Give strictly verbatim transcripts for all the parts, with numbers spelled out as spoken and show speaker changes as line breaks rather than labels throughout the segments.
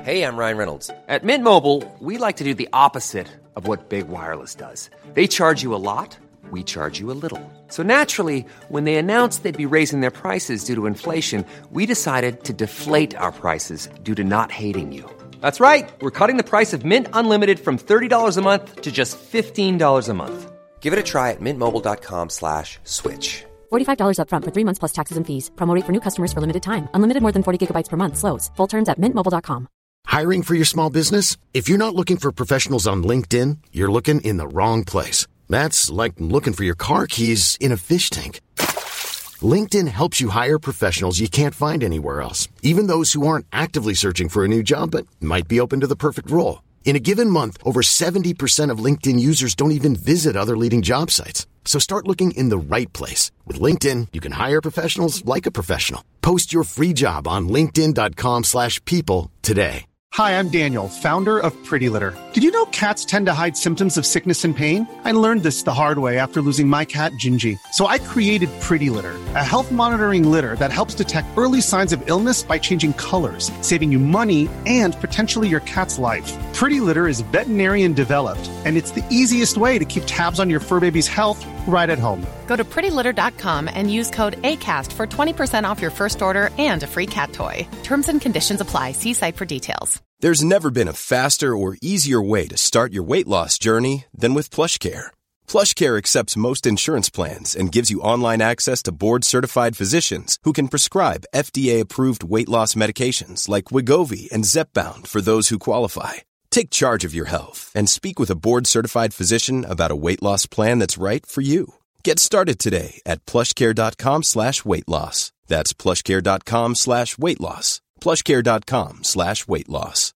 Hey, I'm Ryan Reynolds. At Mint Mobile, we like to do the opposite of what Big Wireless does. They charge you a lot, we charge you a little. So naturally, when they announced they'd be raising their prices due to inflation, we decided to deflate our prices due to not hating you. That's right. We're cutting the price of Mint Unlimited from thirty dollars a month to just fifteen dollars a month. Give it a try at mintmobile.com slash switch.
forty-five dollars up front for three months plus taxes and fees. Promo rate for new customers for limited time. Unlimited more than forty gigabytes per month slows. Full terms at mint mobile dot com.
Hiring for your small business? If you're not looking for professionals on LinkedIn, you're looking in the wrong place. That's like looking for your car keys in a fish tank. LinkedIn helps you hire professionals you can't find anywhere else, even those who aren't actively searching for a new job but might be open to the perfect role. In a given month, over seventy percent of LinkedIn users don't even visit other leading job sites. So start looking in the right place. With LinkedIn, you can hire professionals like a professional. Post your free job on linkedin.com slash people today.
Hi, I'm Daniel, founder of Pretty Litter. Did you know cats tend to hide symptoms of sickness and pain? I learned this the hard way after losing my cat, Gingy. So I created Pretty Litter, a health monitoring litter that helps detect early signs of illness by changing colors, saving you money and potentially your cat's life. Pretty Litter is veterinarian developed, and it's the easiest way to keep tabs on your fur baby's health right at home.
Go to pretty litter dot com and use code ACAST for twenty percent off your first order and a free cat toy. Terms and conditions apply. See site for details.
There's never been a faster or easier way to start your weight loss journey than with PlushCare. PlushCare accepts most insurance plans and gives you online access to board-certified physicians who can prescribe F D A-approved weight loss medications like Wegovy and Zepbound for those who qualify. Take charge of your health and speak with a board-certified physician about a weight loss plan that's right for you. Get started today at plushcare.com slash weight loss. That's plushcare.com slash weight loss. plushcare.com slash weight loss.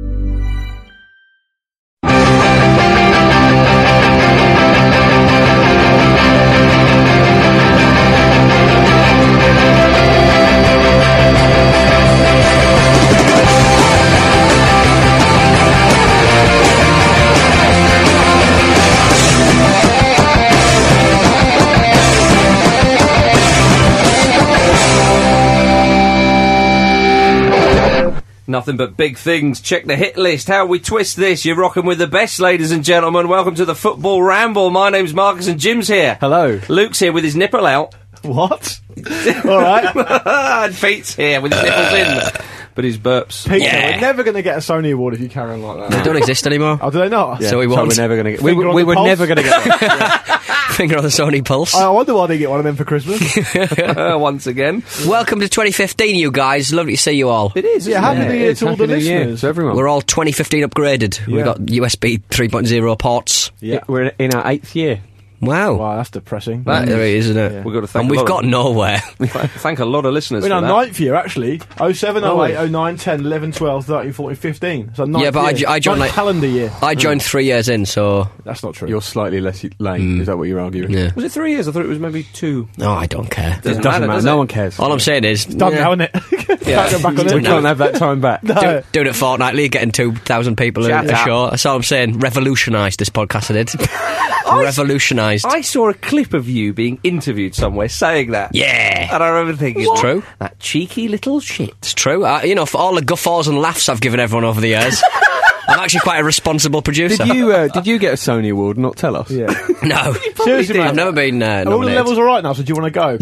Nothing but big things. Check the hit list. How we twist this. You're rocking with the best, ladies and gentlemen. Welcome to the Football Ramble. My name's Marcus and Jim's here.
Hello.
Luke's here with his nipple out.
What? All right.
And Pete's here with his nipples in. But his burps.
Peter,
Yeah.
we're never going to get a Sony award if you carry on like that.
They don't exist anymore.
Oh, do they not?
So we won't.
we're never going to get.
We,
Finger on
we
the
were
pulse?
never going to get one. Yeah. Finger on the Sony pulse.
I wonder why they get one of them for Christmas.
Once again.
Welcome to twenty fifteen, you guys. Lovely to see you all.
It is.
Yeah, happy
isn't
New
it?
Year to all
Happy
the
New Year
listeners.
to everyone.
We're all twenty fifteen upgraded.
Yeah.
We've got U S B three point oh ports.
Yeah.
We're in our eighth year.
Wow.
Wow, that's depressing.
That there is, isn't it?
Yeah.
We've got to thank
And
a
we've
lot
got
of,
nowhere.
thank a lot of listeners
We're in
for
our
that.
ninth year, actually. oh seven,
Oh,
oh eight,
wait.
oh nine, ten, eleven, twelve, thirteen, fourteen, fifteen. So ninth
Yeah, but I
year.
jo- I joined,
Ninth
like-
calendar year.
I joined three years in, so...
That's not true.
You're slightly less lame. Is that what you're arguing?
Yeah.
Was it three years? I thought it was maybe two.
No, I don't care.
It doesn't matter.
does
No
it?
one cares.
All I'm saying is...
Done
yeah,
now, isn't it?
Yeah.
Can't go back on
we
it.
can't have that time back.
No.
do, doing it fortnightly, getting two thousand people
Shut
a, a
up.
show. That's all I'm saying. Revolutionised this podcast, I did. Revolutionised.
I saw a clip of you being interviewed somewhere saying that.
Yeah.
And I remember thinking,
It's
what?
true.
That cheeky little shit.
It's true. I, you know, for all the guffaws and laughs I've given everyone over the years, I'm actually quite a responsible producer.
Did you uh, did you get a Sony award? Not tell us.
Yeah.
No.
Seriously, mate.
I've never been uh,
Are all the
nominated.
levels all right now, so do you want to go?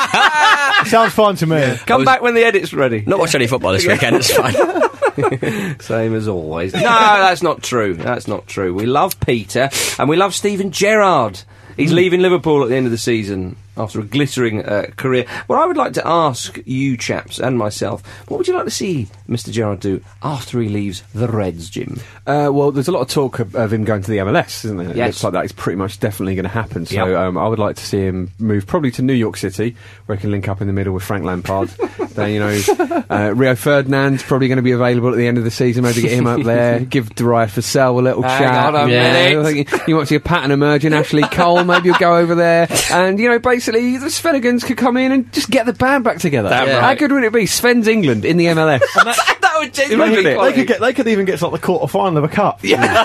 Sounds fine to me.
Come back when the edit's ready.
Not watch any football this weekend, it's fine.
Same as always. No, that's not true. That's not true. We love Peter, and we love Steven Gerrard. He's leaving Liverpool at the end of the season after a glittering uh, career. What I would like to ask you chaps and myself, what would you like to see Mister Gerrard do after he leaves the Reds, Jim?
Uh, well, there's a lot of talk of, of him going to the M L S, isn't there? It
Yes.
looks like that is pretty much definitely going to happen. So
Yep.
um, I would like to see him move probably to New York City, where he can link up in the middle with Frank Lampard. Then, you know, uh, Rio Ferdinand's probably going to be available at the end of the season. Maybe get him up there. Give Darius Vassell a little
Hang
chat.
on a
yeah,
minute.
You want to see a pattern emerging. Ashley Cole, maybe you'll go over there. And, you know, basically, the Svenigans could come in and just get the band back together.
Damn
How
right.
good would it be? Sven's England in the M L S.
That would
They
genuinely
could,
be
they
quite-
could get. They could even get to like the quarter final of a cup. Yeah,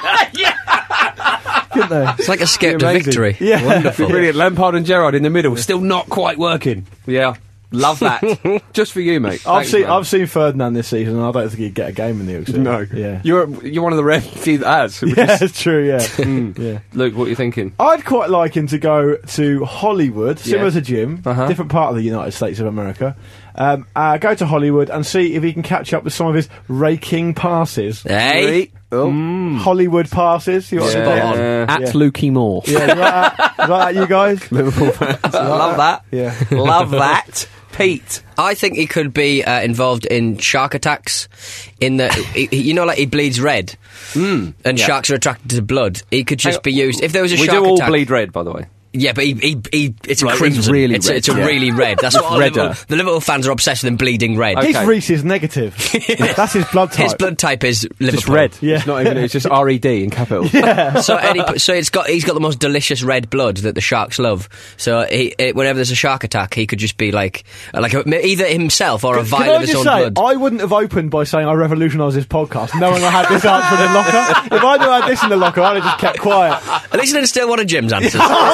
couldn't they?
It's like escape to
Amazing.
victory.
Yeah.
Wonderful.
Brilliant. Lampard and Gerrard in the middle, still not quite working.
Yeah. Love that.
Just for you, mate.
I've
Thanks,
seen
man.
I've seen Ferdinand this season, and I don't think he'd get a game in the York City.
No.
Yeah.
You're you're one of the rare few that has. which
Yeah,
is-
it's true, yeah. yeah.
Luke, what are you thinking?
I'd quite like him to go to Hollywood, similar
Yeah.
to Jim,
Uh-huh.
different part of the United States of America. Um, uh, go to Hollywood and see if he can catch up with some of his raking passes.
Hey,
Oh.
Hollywood passes. You know what I mean?
Spot on.
Yeah.
At
Yeah.
Lukey Moore.
Yeah, is that, is that you guys?
Liverpool fans.
Love that.
Yeah.
Love that. Pete.
I think he could be uh, involved in shark attacks. In the, he, he- you know, like he bleeds red,
Mm.
and
Yeah.
sharks are attracted to blood. He could just
Hang on.
be used if there was a
We
shark
do all
attack.
bleed red, by the way.
Yeah, but he, he, he it's
Right,
a
it's
crimson.
really
it's,
red,
it's a
yeah.
really red. That's what all
redder.
Liverpool, the Liverpool fans are obsessed with him bleeding red.
Okay.
He's Reese's negative. That's his blood type.
His blood type is Liverpool.
Just red.
Yeah.
It's not even. It's just R E D in capitals.
So, any, so it's got he's got the most delicious red blood that the sharks love. So he, it, whenever there's a shark attack, he could just be like like a, either himself or a
Can
vial
I
of his
just
own
say,
blood.
I wouldn't have opened by saying I revolutionised this podcast, knowing I had this answer in the locker. If I knew I had this in the locker, I'd have just kept quiet.
At least I didn't steal one of Jim's answers.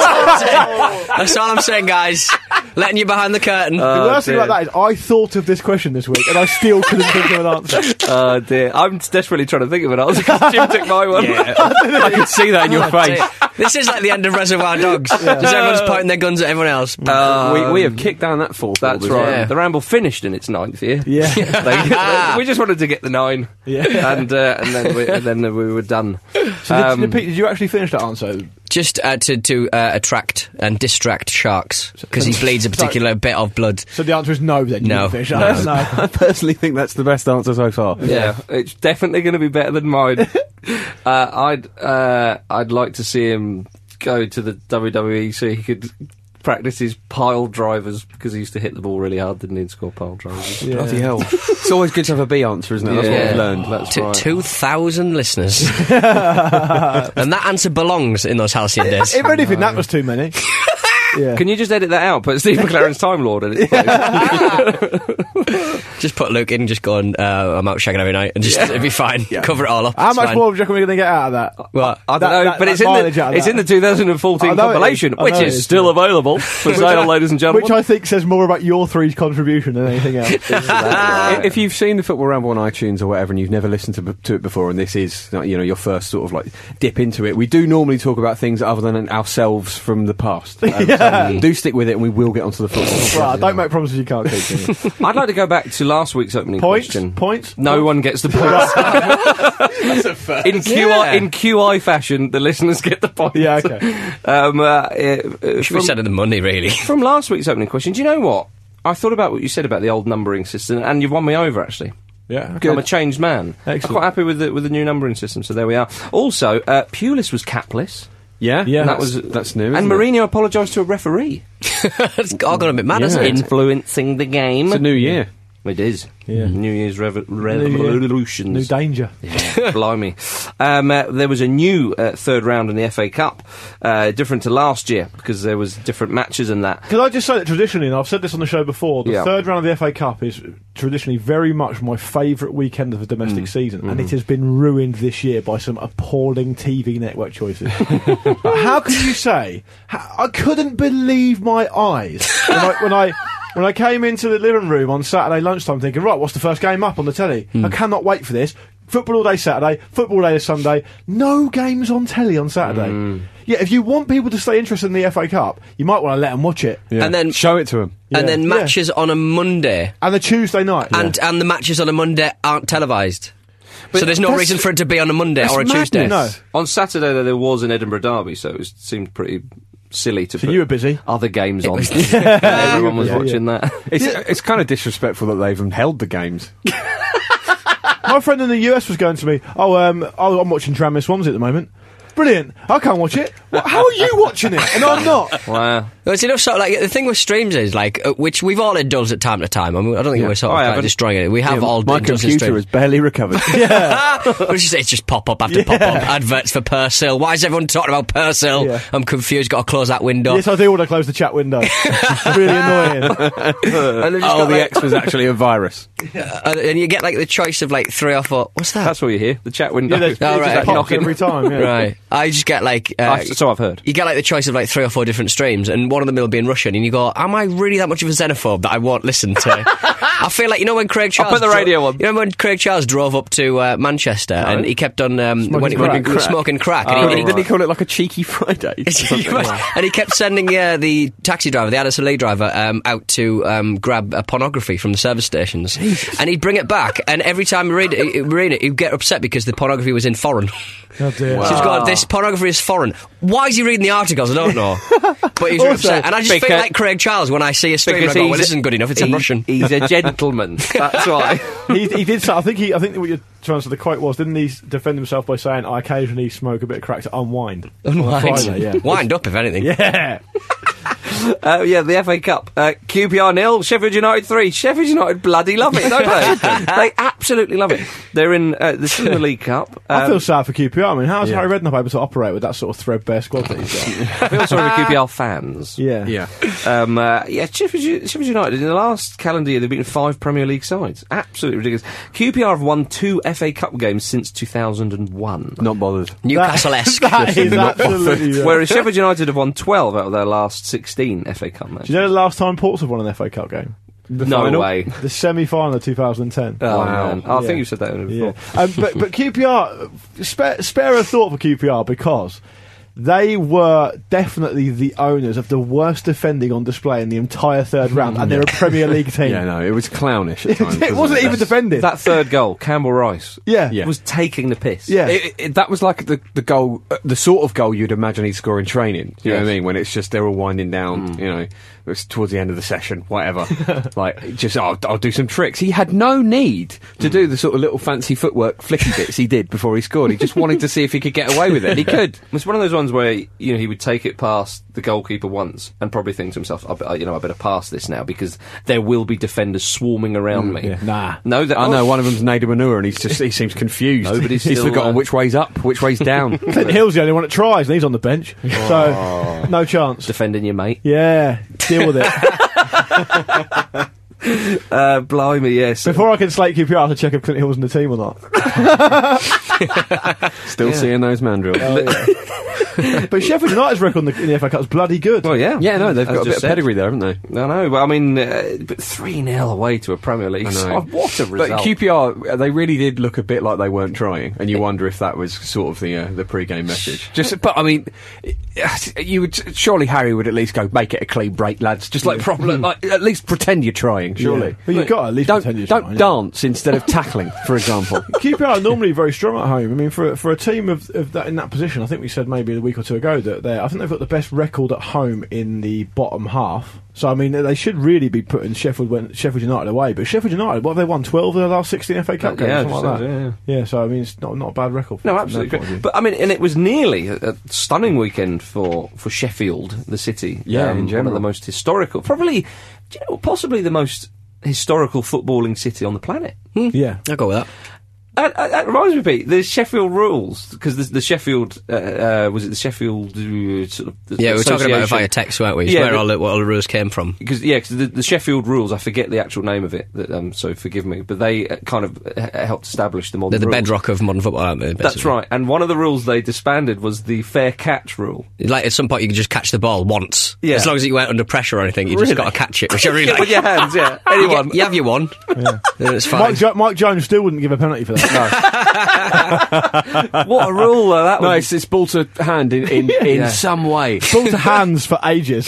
That's all I'm saying, guys. Letting you behind the curtain.
The worst thing
dear.
about that is I thought of this question this week, and I still couldn't think of an answer.
Oh dear. I'm desperately trying to think of an answer because Jim took my one.
I can see that in your face.
This is like the end of Reservoir Dogs. Just everyone's pointing their guns at everyone else.
we, we have kicked down that fourth.
That's
ball,
right.
Yeah.
The Ramble finished in its ninth year.
Yeah.
They- we just wanted to get the nine.
Yeah.
And, uh, and then, we, and then we were done.
So,
Um,
did, did, Pete, did you actually finish that answer?
Just uh, to, to uh, attract and distract sharks, because he bleeds a particular bit of blood.
So the answer is no, then you
No.
didn't finish that. No.
I personally think that's the best answer so far.
Yeah, it's definitely going to be better than mine. uh, I'd uh, I'd like to see him go to the W W E so he could practice his pile drivers, because he used to hit the ball really hard, didn't he, and score pile drivers.
Yeah.
Bloody hell. It's always good to have a B answer, isn't it? That's what
Yeah.
we've learned.
That's
T-
right.
two thousand listeners. And that answer belongs in those halcyon days.
If anything, that was too many. Yeah.
Can you just edit that out? Put Steve McLaren's Time Lord in its place.
Just put Luke in and just go on, uh, I'm out shagging every night, and just it'd be fine. Cover it all up.
How
It's
much
fine.
more do you reckon we're going to get out of that?
Well,
I don't
That-
know,
that-
but
that
it's in
mileage out
the
of
it's
that.
in the two thousand fourteen
I know it is.
compilation,
I
which
know it
is
is,
still
yeah.
available for sale, ladies and gentlemen.
Which I think says more about your three's contribution than anything else.
I- If you've seen the Football Ramble on iTunes or whatever, and you've never listened to, to it before, and this is uh, you know your first sort of like dip into it, we do normally talk about things other than ourselves from the past. Um, so do stick with it, and we will get onto the football.
Right, don't make promises you can't keep.
I'd like to go back to last week's opening
Points?
question.
Points?
No
Points?
one gets the points. In Q I in Q I fashion, the listeners get the points.
Yeah, okay.
Um, uh, uh,
should
from,
be sending the money, really.
from last week's opening question, do you know what? I thought about what you said about the old numbering system, and you've won me over, actually.
Yeah,
I'm a changed man.
Excellent.
I'm quite happy with the, with the new numbering system, so there we are. Also, uh, Pulis was capless.
Yeah,
Yeah.
And that
that's,
was
that's new.
And
isn't it?
Mourinho apologised to a referee.
It's all gone a bit mad,
Yeah.
hasn't it?
Influencing the game.
It's a new year.
It is.
Yeah.
New Year's rev-
New year.
revolutions.
New danger.
Yeah, blimey. Um, uh, there was a new uh, third round in the F A Cup, uh, different to last year, because there was different matches and that.
Can I just say that traditionally, and I've said this on the show before, the
Yeah.
third round of the F A Cup is traditionally very much my favourite weekend of the domestic season, and it has been ruined this year by some appalling T V network choices. But how can you say? How, I couldn't believe my eyes when I, when I when I came into the living room on Saturday lunchtime, thinking, right, what's the first game up on the telly? I cannot wait for this. Football all day Saturday, football all day Sunday. No games on telly on Saturday. Yeah, if you want people to stay interested in the F A Cup, you might want to let them watch it.
Yeah.
And then-
show it to them.
Yeah.
And then
Yeah.
matches on a Monday,
And the Tuesday night.
and and the matches on a Monday aren't televised. So there's no
that's-
reason for it to be on a Monday
that's
or a Tuesday.
madness.
No.
On Saturday, though, there was an Edinburgh derby, so it was, seemed pretty silly to
So
put
you were busy.
other games on.
was-
Everyone was
Yeah,
watching that.
It's, it's kind of disrespectful that they even held the games.
My friend in the U S was going to me, oh, um, oh, I'm watching Tranmere Swansea at the moment. Brilliant. I can't watch it. What, how are you watching it? And I'm not.
Wow.
Well, it's enough sort of like the thing with streams is like uh, which we've all indulged at time to time. I mean, I don't think
Yeah.
we're sort
Oh,
of
I
like,
haven't.
destroying it. We have
Yeah,
all
my
indulged in
computer
streams.
has barely recovered.
It's just, it's just pop up after pop up adverts for Persil. Why is everyone talking about Persil?
Yeah.
I'm confused. Got to close that window.
Yes, I do want to close the chat window. It's really annoying.
And, they've just
Oh,
got,
the
like,
X was actually a virus.
uh, and you get like the choice of like three or four. What's that?
That's what you hear. The chat window.
Yeah, there's,
Oh,
it
right,
just
okay.
pops
Knocking.
every time. Yeah.
Right. I just get like. Uh,
I- so I've heard.
You get like the choice of like three or four different streams, and one of them will be in Russian, and you go, am I really that much of a xenophobe that I won't listen to? I feel like, you know when Craig Charles...
I'll put the radio on.
You know when Craig Charles drove up to uh, Manchester
no.
and he kept on... Um,
smoking
when he,
crack.
when he was smoking crack.
Oh,
and he,
didn't
and
he call it like a cheeky Friday?
he, and he kept sending uh, the taxi driver, the Addis Lee driver, um, out to um, grab uh, pornography from the service stations. Jesus. And he'd bring it back, and every time he read it, he'd, read it, he'd get upset because the pornography was in foreign.
Oh dear.
So he's got, this pornography is foreign. Why is he reading the articles? I don't know. But he's
Also,
upset. And I just feel like Craig Charles when I see a stream and I go, well, this isn't good enough, it's
he,
in Russian.
He's a gentleman. That's why.
he, he did. So I think he. I think what you're trying to say. The quote was, didn't he defend himself by saying, "I occasionally smoke a bit of crack to unwind."
Unwind.
On Friday, yeah.
Wind up, if anything.
Yeah.
Uh, yeah, the F A Cup. Uh, Q P R nil, Sheffield United three. Sheffield United bloody love it, don't they? They absolutely love it. They're in uh, the Premier League Cup. Um,
I feel sad for Q P R. I mean, how's
yeah.
Harry Redknapp able to operate with that sort of threadbare squad that he's got?
I feel sorry for Q P R fans.
Yeah.
Yeah.
Um, uh, yeah, Sheffield, Sheffield United, in the last calendar year, they've beaten five Premier League sides. Absolutely ridiculous. Q P R have won two F A Cup games since two thousand one.
Not bothered.
Newcastle-esque.
That is absolutely. Yeah.
Whereas Sheffield United have won twelve out of their last sixteen F A Cup matches.
Do you know the last time Ports have won an F A Cup game?
The
no
final?
way.
The semi-final of two thousand ten.
Oh,
Wow.
man. I
Yeah.
think you said that before.
Yeah. Um, but, but Q P R, spare, spare a thought for Q P R because they were definitely the owners of the worst defending on display in the entire third round, and they're a Premier League team.
Yeah, no, it was clownish at times.
It wasn't even defended.
That third goal, Campbell Rice,
Yeah.
Yeah.
was taking the piss.
Yeah.
It, it, that was like the, the goal, uh, the sort of goal you'd imagine he'd score in training. You know
Yes.
what I mean? When it's just they're all winding down, you know, it was towards the end of the session, whatever. like, just, oh, I'll do some tricks. He had no need to do the sort of little fancy footwork, flicky bits he did before he scored. He just wanted to see if he could get away with it. He could.
It's one of those ones where, you know, he would take it past the goalkeeper once and probably think to himself, I, be- you know, I better pass this now because there will be defenders swarming around me.
yeah. Nah.
No, that,
I know one of them's Nader Manure, and he's just he seems confused.
Nobody's
he's
still,
forgotten
uh,
which way's up, which way's down.
Clint Hill's the only one that tries, and he's on the bench. So, no chance.
defending your mate.
Yeah, deal with it.
Uh, blimey, yes.
Before I can slate Q P R, I have to check if Clint Hill's in the team or not.
Still seeing those mandrills.
But Sheffield United's record in the, in the F A Cup's bloody good.
Well, yeah.
Yeah, no, they've
As
got a bit
just
of
said.
pedigree there, haven't they?
I know, but I mean, uh, but three nil away to a Premier League
I know.
side. What a result.
But Q P R, they really did look a bit like they weren't trying, and you wonder if that was sort of the uh, the pre-game message. Just, but I mean, you would surely Harry would at least go make it a clean break, lads. Just like proper, like at least pretend you're trying. Surely,
Yeah. But you've got to at least
don't
pretend you're
don't
trying, yeah.
dance instead of tackling, for example.
Q P R are normally very strong at home. I mean, for for a team of, of that in that position, I think we said maybe a week or two ago that they I think they've got the best record at home in the bottom half. So I mean, they should really be putting Sheffield when, Sheffield United away. But Sheffield United, what have they won? Twelve of their last sixteen F A Cup games,
Yeah,
something like that.
yeah,
Yeah, so I mean, it's not not a bad record.
No,
from
absolutely.
their point of
Great.
view.
But I mean, and it was nearly a, a stunning weekend for, for Sheffield, the city.
Yeah, in
one
general.
of the most historical, probably, do you know, possibly the most historical footballing city on the planet.
yeah,
I'll go with that.
Uh, uh, that reminds me, Pete, the Sheffield rules, because the, the Sheffield, uh, uh, was it the Sheffield uh, sort of the
Yeah, we were talking about it
association?
via text, weren't we? It's
Yeah,
where
but-
all the, what all the rules came from.
Because yeah, cause the, the Sheffield rules, I forget the actual name of it, that, um, so forgive me, but they uh, kind of uh, helped establish the modern
They're the
rules.
bedrock of modern football, aren't they?
That's
basically?
right, and one of the rules they disbanded was the fair catch rule.
Like, at some point, you could just catch the ball once.
Yeah.
As long as you weren't under pressure or anything, you
Really?
just got to catch it, which I really
Yeah,
like.
with your hands, yeah.
You,
Anyone.
get- you have your one. Yeah. It's fine.
Mike, jo- Mike Jones still wouldn't give a penalty for that.
What a rule, though, that
No,
was.
it's, it's ball to hand in, in, in
Yeah.
some way.
Ball to hands for ages.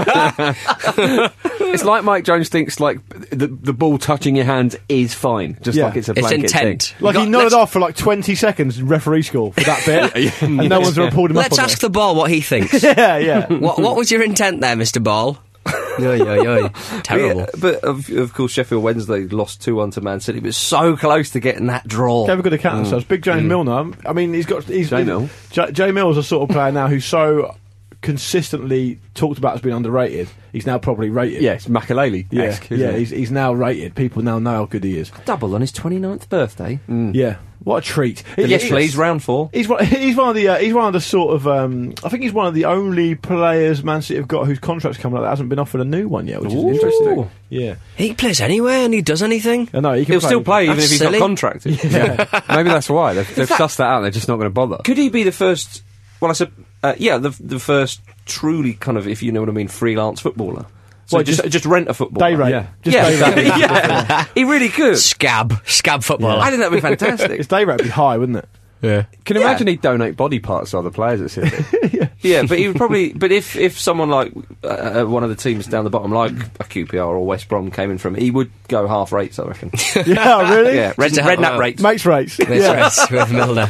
It's like Mike Jones thinks like the the ball touching your hands is fine, just
Yeah.
like it's a
It's
blanket
intent.
thing.
Like
You
he
got-
nodded
let's-
off for like twenty seconds in referee school for that bit, and no one's ever pulled him
Let's
up on
ask the ball what he thinks.
it. Yeah, yeah.
what, what was your intent there, Mister Ball? Yo, yo, yo. Terrible.
Yeah, but of, of course, Sheffield Wednesday lost two one to Man City, but so close to getting that draw.
Have a good account of themselves. Big James Milner. I mean, he's got. He's,
J Mill.
J, J Mill's a sort of player now who's so consistently talked about as being underrated. He's now probably rated.
Yeah, it's Makaleli.
yeah, yeah. He's, he's now rated. People now know how good he is.
Double on his twenty-ninth birthday.
Yeah, what a treat.
Yes,
He-
please, round four.
He's one, he's one of the uh, he's one of the sort of um, I think he's one of the only players Man City have got whose contract's coming up that hasn't been offered a new one yet, which
Ooh.
is interesting. Yeah,
He plays anywhere and he does anything.
I know he can
He'll still play even
That's
if he's
silly.
not contracted.
Yeah. Maybe that's why they've, they've sussed that out. They're just not going to bother.
Could he be the first? Well, I said, uh, yeah, the the first truly kind of, if you know what I mean, freelance footballer. So
Well,
just,
just
just rent a footballer.
Day rate.
Yeah.
Just
yeah,
day rate.
yeah. He really could.
Scab. Scab footballer.
I think that'd be fantastic.
His day rate would be high, wouldn't it?
Yeah.
Can you imagine he'd donate body parts to other players at City?
Yeah, but he would probably. But if, if someone like uh, one of the teams down the bottom, like a Q P R or West Brom, came in from, he would go half rates, I reckon.
Yeah, really?
Yeah, red,
Just to help
redknapp
him out.
rates.
Mates rates.
That's
Yeah.
right, with Milner.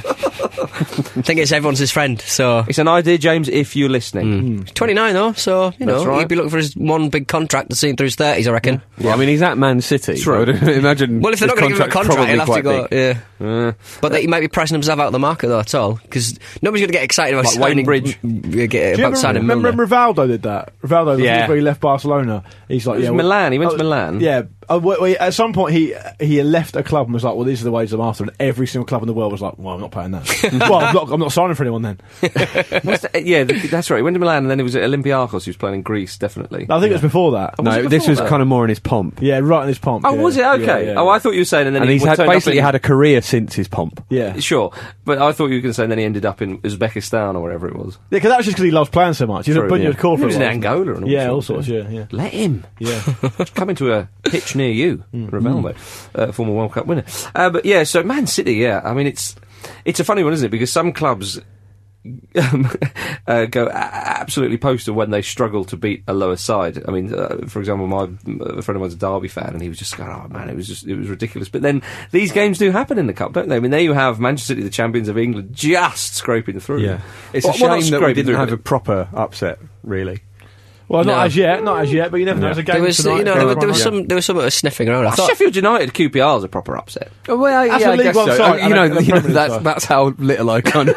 I think it's everyone's his friend, so...
It's an idea, James, if you're listening.
He's twenty-nine, though, so, you know,
That's right.
he'd be looking for his one big contract to see him through his thirties, I reckon.
Well, I mean, he's at Man City.
True.
I would imagine.
Well, if they're
his
not going to give him a
contract's
contract, he'll have to
probably
go...
quite big.
Yeah.
Uh,
But he might be pricing himself out of the market, though, at all, because nobody's going to get excited about
Like Wayne
signing...
Bridge.
m- m- get-
Do you
about
remember,
signing
remember
Milner.
Rivaldo did that? Rivaldo,
Yeah.
before he left Barcelona, he's like,
It was
yeah, well-
Milan, he went to
oh,
Milan.
Yeah. Oh, well, well, at some point, he he left a club and was like, well, these are the wages I'm after, and every single club in the world was like, well, I'm not paying that. well, I'm not, I'm not signing for anyone then.
what's the- yeah, th- that's right. He went to Milan and then he was at Olympiacos. He was playing in Greece, definitely.
I think it was before that.
Was
No,
it
this
before
was
that?
kind of more in his pomp.
Yeah, right in his pomp.
Oh,
yeah.
was it? Okay.
Yeah, yeah,
oh,
yeah.
I thought you were saying, and then
And
he
he's
w-
had
turned up
basically
in-
had a career since his pomp.
Yeah.
Sure, but I thought you were going to say, and then he ended up in Uzbekistan or wherever it was.
Yeah, because that was just because he loves playing so much. He's
True,
a Bunyard
yeah.
core for
He was
a
in
while.
Angola and all
Yeah, all
sorts,
sorts, yeah, yeah.
Let him.
Yeah.
Come into a pitch near you,
Mm.
Rivaldo, uh, former World Cup winner. Uh, but yeah, so Man City, yeah, I mean, it's it's a funny one, isn't it? Because some clubs um, uh, go a- absolutely postal when they struggle to beat a lower side. I mean, uh, for example, my a friend of mine's a Derby fan, and he was just going, "Oh man, it was just it was ridiculous." But then these games do happen in the cup, don't they? I mean, there you have Manchester City, the champions of England, just scraping through.
Yeah. It's
Well,
a
well, not
shame that we
scraping
didn't
through,
have
but-
a proper upset, really.
Well, not
No.
as yet, not as yet, but you never know. There's a game
There was,
tonight.
you know,
Go
there,
on,
there was
yeah.
some, there was some that was sniffing around. I
Oh,
thought,
Sheffield United, Q P R is a proper upset.
Oh, well,
That's
yeah,
a
I
League
guess
One
so.
side,
Uh, you
and
know,
a- and a
you know
Premier
that's,
side.
that's how little I can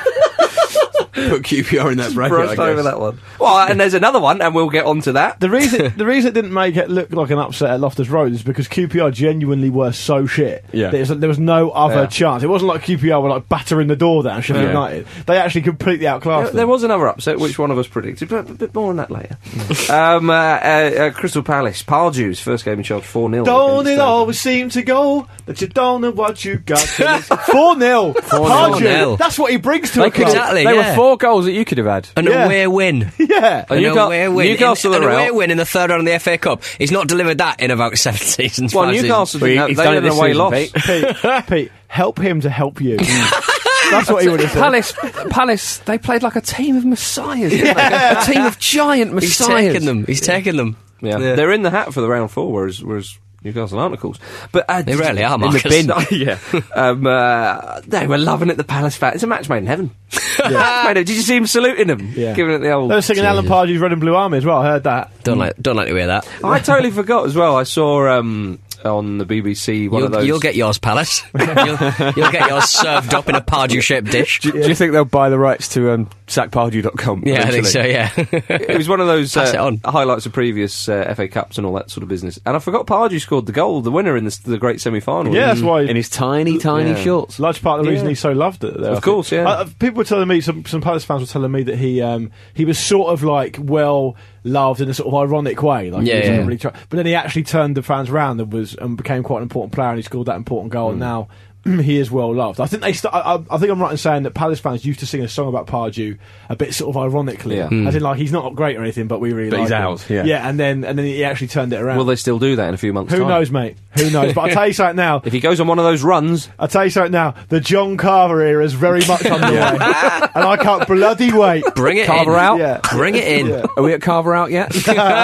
put Q P R in that bracket, I
Brushed
guess.
over that one. Well, and there's another one, and we'll get on to that.
The reason the reason it didn't make it look like an upset at Loftus Road is because Q P R genuinely were so shit.
Yeah.
There was, there was no other
Yeah.
chance. It wasn't like Q P R were like battering the door down Sheffield
Yeah.
United. They actually completely outclassed
There,
them.
there was another upset, which one of us predicted, but a bit more on that later. um, uh, uh, uh, Crystal Palace, Pardew's first game in charge, four nil.
Don't it always seem to go that you don't know what you got? four nil.
four nil.
That's what he brings to
They
a
could-
club.
Exactly,
There
yeah.
were four goals that you could have had.
An
Yeah.
away win.
Yeah.
And
An
Newca-
away win.
Newcastle
in,
are
an away
out.
win in the third round of the F A Cup. He's not delivered that in about seven seasons.
Well,
five
Newcastle
Well,
didn't have,
he's
they
done
had
it
an
this
away
season,
loss.
Pete.
Pete, Pete, help him to help you. That's what he would have said.
Palace, Palace, they played like a team of messiahs, didn't they? A team of giant
seasons. He's
messiahs.
taken them. He's taken them.
Yeah.
Yeah.
They're in the hat for the round four, whereas, whereas Newcastle aren't, of course. But uh,
They rarely are,
in the
Marcus.
bin. yeah, um, uh, they were loving it. The Palace fans. It's a match made in heaven. Match made in- Did you see him saluting them?
Yeah.
Giving it the old.
They were singing Alan Pardew's Red and Blue Army as well. I heard that.
Don't like, don't like to hear that.
I totally forgot as well. I saw um, on the B B C one
You'll,
of those.
you'll get yours, Palace. you'll, you'll get yours served up in a Pardew-shaped dish.
Do, do you think they'll buy the rights to um, sack pardew dot com?
Yeah, I think so. Yeah.
It was one of those
Pass it
uh,
on.
highlights of previous uh, F A Cups and all that sort of business. And I forgot Pardew scored the goal, the winner in the, the great semi-final.
Yeah, that's why.
In his tiny, tiny
Yeah.
shorts.
Large part of the reason
Yeah.
he's so loved it. Though,
Of
I think.
course, yeah.
Uh, people were telling me, some some Palace fans were telling me that he um, he was sort of like well loved in a sort of ironic way, like he
Yeah,
was
yeah.
never really try- but then he actually turned the fans round and was and became quite an important player, and he scored that important goal,
Mm.
and now he is well loved. I think they. St- I, I, I think I'm right in saying that Palace fans used to sing a song about Pardew a bit sort of ironically,
Yeah.
as in like he's not great or anything, but we really
But
like
he's
him.
ours, yeah.
yeah, and then and then he actually turned it around.
Will they still do that in a few months'
Who
time?
knows, mate? Who knows? But I'll tell you something now.
If he goes on one of those runs,
I'll tell you something now. The John Carver era is very much underway, and I can't bloody wait.
Bring it
Carver
in.
out?
Yeah.
Bring it in.
Yeah.
Are we at Carver out yet?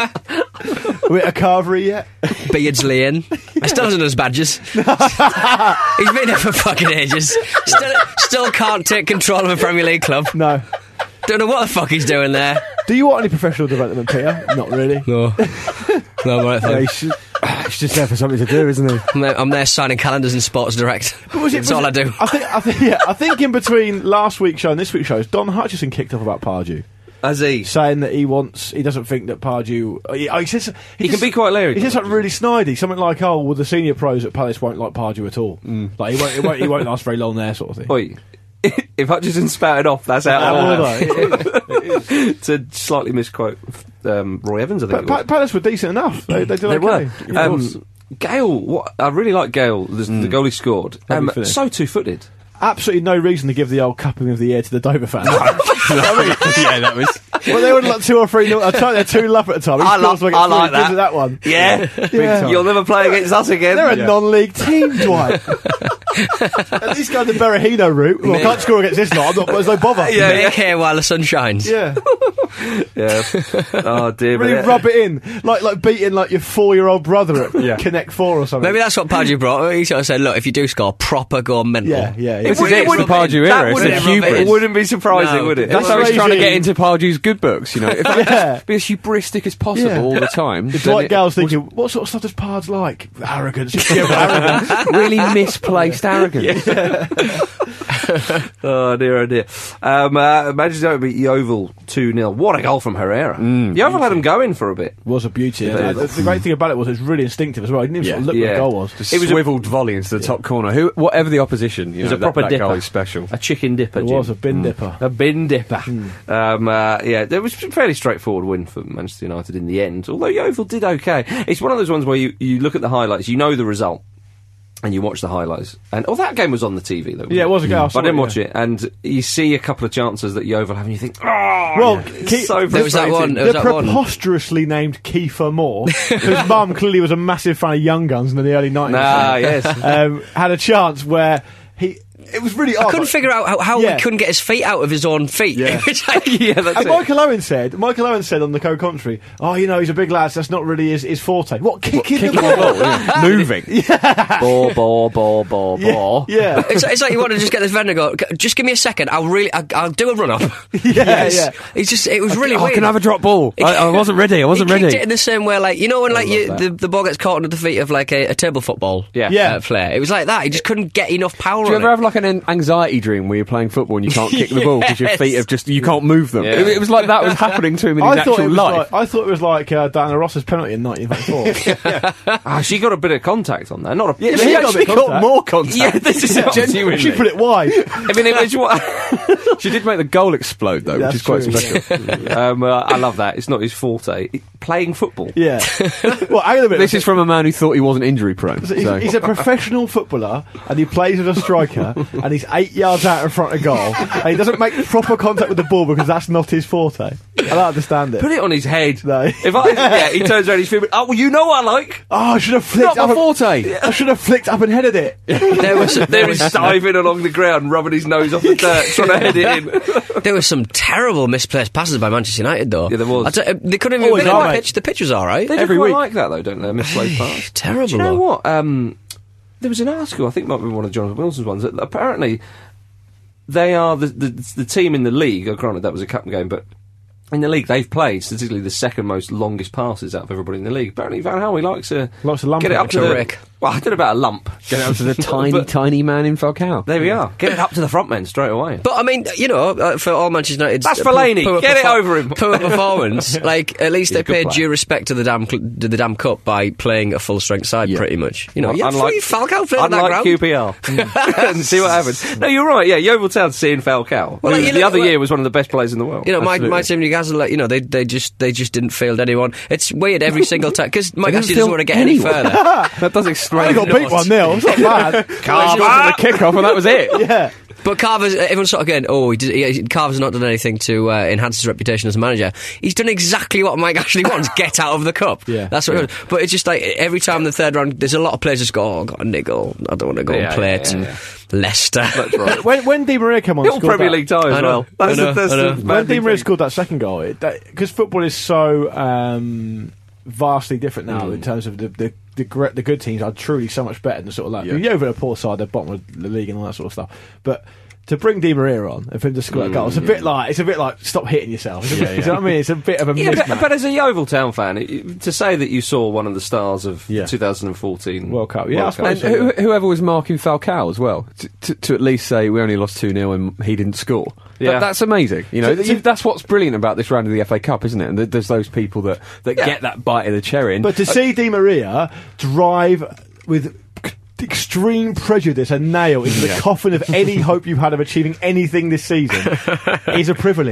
We're at Carver yet?
Beardsley in. I still hasn't done his badges. He's been here for fucking ages. Still, still can't take control of a Premier League club.
No.
Don't know what the fuck he's doing there.
Do you want any professional development, Peter? Not really.
No. No, I'm right,
Yeah,
thanks.
he's, he's just there for something to do, isn't he?
I'm there, I'm there signing calendars and Sports Direct.
Was it-
That's
was
all
it-
I do.
I think. I think. Yeah. I think in between last week's show and this week's show, Don Hutchison kicked off about Pardew,
as he,
saying that he wants. He doesn't think that Pardew. uh, He, oh, he says
he can
just-
be quite leery.
He says something really snidey, something like, "Oh, well, the senior pros at Palace won't like Pardew at all. Like he won't, he won't, he won't last very long there, sort of thing."
Oi, if Hutchison spouted off, that's out
Uh,
of
well,
order.
no, it is.
To slightly misquote um, Roy Evans, I think
But
it
Pa-
was.
Palace were decent enough. They, they did
They
okay.
were. Um, Gale, what, I really like Gale, the, the goal he scored.
Lovely
Um,
finish.
so two-footed.
Absolutely no reason to give the old cupping of the ear to the Dover fans. I mean,
yeah, that was.
well, they were like two or three nil. I tried they're two nil up at the time. He
I,
scores
lo-
like
I
three,
like
gives
that.
it that one.
Yeah.
Yeah.
You'll never play against us again.
They're a
Yeah.
non-league team, Dwight. At least go the Berahino route. Well, I can't score against this lot. I'm not, there's no bother.
Yeah.
Make hay while the sun shines.
Yeah.
Yeah. Oh dear.
Really
but-
rub it in, like like beating like your four-year-old brother at
Yeah.
Connect Four or something.
Maybe that's what Pardew brought. He sort of said, look, if you do score, proper go mental.
Yeah, yeah. yeah.
This
would-
is it. It's the
wouldn't-
Pardew
that
era. It's
wouldn't-
the hubris.
It wouldn't be surprising,
No.
would it?
That's
It
how
was
he's trying to
crazy.
get into Pardew's good books, you know. If I could
Yeah.
just be as hubristic as possible
Yeah.
all the time.
If
then
Dwight
it
Gale's
was
thinking, what sort of stuff does Pards like? Arrogance. Just pure arrogance.
really misplaced arrogance.
Oh dear, oh dear. Um, uh, Manchester United beat Yeovil two nil. What a goal from Herrera.
Mm,
Yeovil had him going for a bit.
Was a beauty.
Yeah.
Yeah. The, the great thing about it was it was really instinctive as well. I didn't even
Yeah.
sort of look
Yeah.
where the goal was.
Just
It was a-
swiveled volley into the top corner. Who, whatever the opposition, you
It was
know,
a proper
that, that
dipper.
goal is special.
A chicken dipper.
It
Jim.
was a bin dipper.
A bin dipper. Um, uh, yeah, it was a fairly straightforward win for Manchester United in the end, although Yeovil did okay. It's one of those ones where you, you look at the highlights, you know the result, and you watch the highlights. And oh, that game was on the T V, though. wasn't
Yeah, it was a game. I
But
saw
I didn't
it,
watch
yeah.
it, and you see a couple of chances that Yeovil have, and you think, oh,
Well,
yeah, it's
keep-
so
There was that
frustrating.
one- there was
The
that one-
preposterously named Kiefer Moore, whose mum clearly was a massive fan of Young Guns in the early nineties.
Nah, yes.
um, had a chance where he. It was really odd.
I couldn't figure out how, how
Yeah.
he couldn't get his feet out of his own feet.
Yeah.
It was like-
yeah, that's
And
it.
Michael Owen said, Michael Owen said on the co-commentary, oh, you know, he's a big lad, so that's not really his, his forte. What, kicking the ball?
Moving.
Ball, ball, ball, ball, ball.
Yeah,
It's, it's like you want to just get this vendor go. "C- Just give me a second. I'll really. I'll, I'll do a run up.
yeah, yeah.
It's just. It was really
Oh,
weird.
can I have a drop ball? I, I wasn't ready. I wasn't
he kicked
ready.
it in the same way, like you know, when like
love
you,
that.
the the ball gets caught under the feet of like a, a table football.
Yeah.
Yeah.
Uh, player. It was like that. He just couldn't get enough power.
Do you
on
ever
it.
have like an an anxiety dream where you're playing football and you can't kick the ball because your
Yes.
feet have just you can't move them?
Yeah.
It, it was like that was happening to him in his
I thought,
actual
it was
life.
like, I thought it was like uh, Diana Ross's penalty in nineteen ninety-four.
Ah, she got a bit of contact on that. Not a.
Yeah,
she
she
got a
actually
bit
got
contact.
more contact.
Yeah, this is
genuinely.
She put it wide.
I mean, it was what.
She did make the goal explode though,
That's
which is quite
true,
special.
um, uh, I love that. It's not his forte. It- playing football.
Yeah. Well, hang on a minute.
This is from a man who thought he wasn't injury prone.
So he's,
so.
he's a professional footballer and he plays as a striker and he's eight yards out in front of goal and he doesn't make proper contact with the ball because that's not his forte. I don't understand it.
Put it on his head.
No.
If I, yeah, he turns around, he's feeling. Oh, well, you know what I like.
Oh, I should have flicked
Not
up.
my
and-
forte.
I should have flicked up and headed it.
There was there
There
was
he's diving along the ground, rubbing his nose off the dirt, trying to head it in.
there was some terrible misplaced passes by Manchester United though.
Yeah, there was.
I don't- uh, they couldn't even
Always
win
are,
the
mate.
pitch. The pitch was all right.
They
Every
do quite
week.
like that though, don't they? Misplaced pass.
Terrible.
Do you know
though.
what? Um, there was an article, I think it might be one of Jonathan Wilson's ones, that apparently they are the, the the team in the league. Oh, granted, that was a cup game, but in the league they've played statistically the second most longest passes out of everybody in the league. Apparently, Van Howie likes to
Likes to lump
get it
it,
up to
like a
the.
Rick.
Well, I don't know about a lump.
Get out to the tiny,
But-
tiny man in Falcao.
There we are. Get it up to the front men straight away.
But I mean, you know, uh, for all Manchester United,
That's Fellaini. Get it over him.
Poor performance. Like at least
He's
they
a good
paid
player.
due respect to the damn cl- to the damn cup by playing a full strength side,
Yeah.
pretty much. You know,
Well,
yeah,
unlike-
free Falcao playing on that
Unlike
ground.
Q P R. And see what happens. No, you're right. Yeah, Yeovil Town seeing Falcao.
Well,
who
like, you
the
look-
other
like-
year was one of the best players in the world.
You know, my,
Absolutely.
my team Newcastle, like, you know, they they just they just didn't field anyone. It's weird every single time because Mike
didn't
actually doesn't
field
want to get
anyone.
any further.
That does
I
explain.
got beat one nil. It's not bad.
Carver to the kick-off and that was it.
Yeah.
But Carver's, everyone's sort of going, oh, he did, he, Carver's not done anything to uh, enhance his reputation as a manager. He's done exactly what Mike Ashley wants, get out of the cup.
Yeah.
That's what it was. But it's just like, every time the third round, there's a lot of players just go, oh, I've got a niggle, I don't want to go
Yeah,
and play
yeah,
at
yeah, yeah.
Leicester.
That's right.
When, when Di Maria came on,
Little
scored
Premier
that-
League tie as
I know,
well. That's
I know,
the, that's
I know.
the
When
bad
Di
thing
Maria
for-
scored that second goal, because football is so um, vastly different now
Mm.
in terms of the the, the, gre- the good teams are truly so much better than sort of like
Yeah.
yeah. over the poor side, they're bottom of the league and all that sort of stuff. But to bring Di Maria on and for him to score that goal, it's a bit like it's a bit like stop hitting yourself. Isn't it?
Yeah,
You know what I mean? It's a bit of a
Yeah,
mismatch.
but, but as a Yeovil Town fan, it, to say that you saw one of the stars of
Yeah.
twenty fourteen
World Cup, yeah, I
Cup,
And
suppose.
who, whoever was marking Falcao as well, to, to, to at least say we only lost two nil and he didn't score.
Yeah.
That, that's amazing. You know,
So-
you- that's what's brilliant about this round of the F A Cup, isn't it? And th- there's those people that, that
Yeah.
get that bite of the cherry. And
But to see Di Maria drive with c- extreme prejudice a nail into the coffin of any hope you've had of achieving anything this season is a privilege.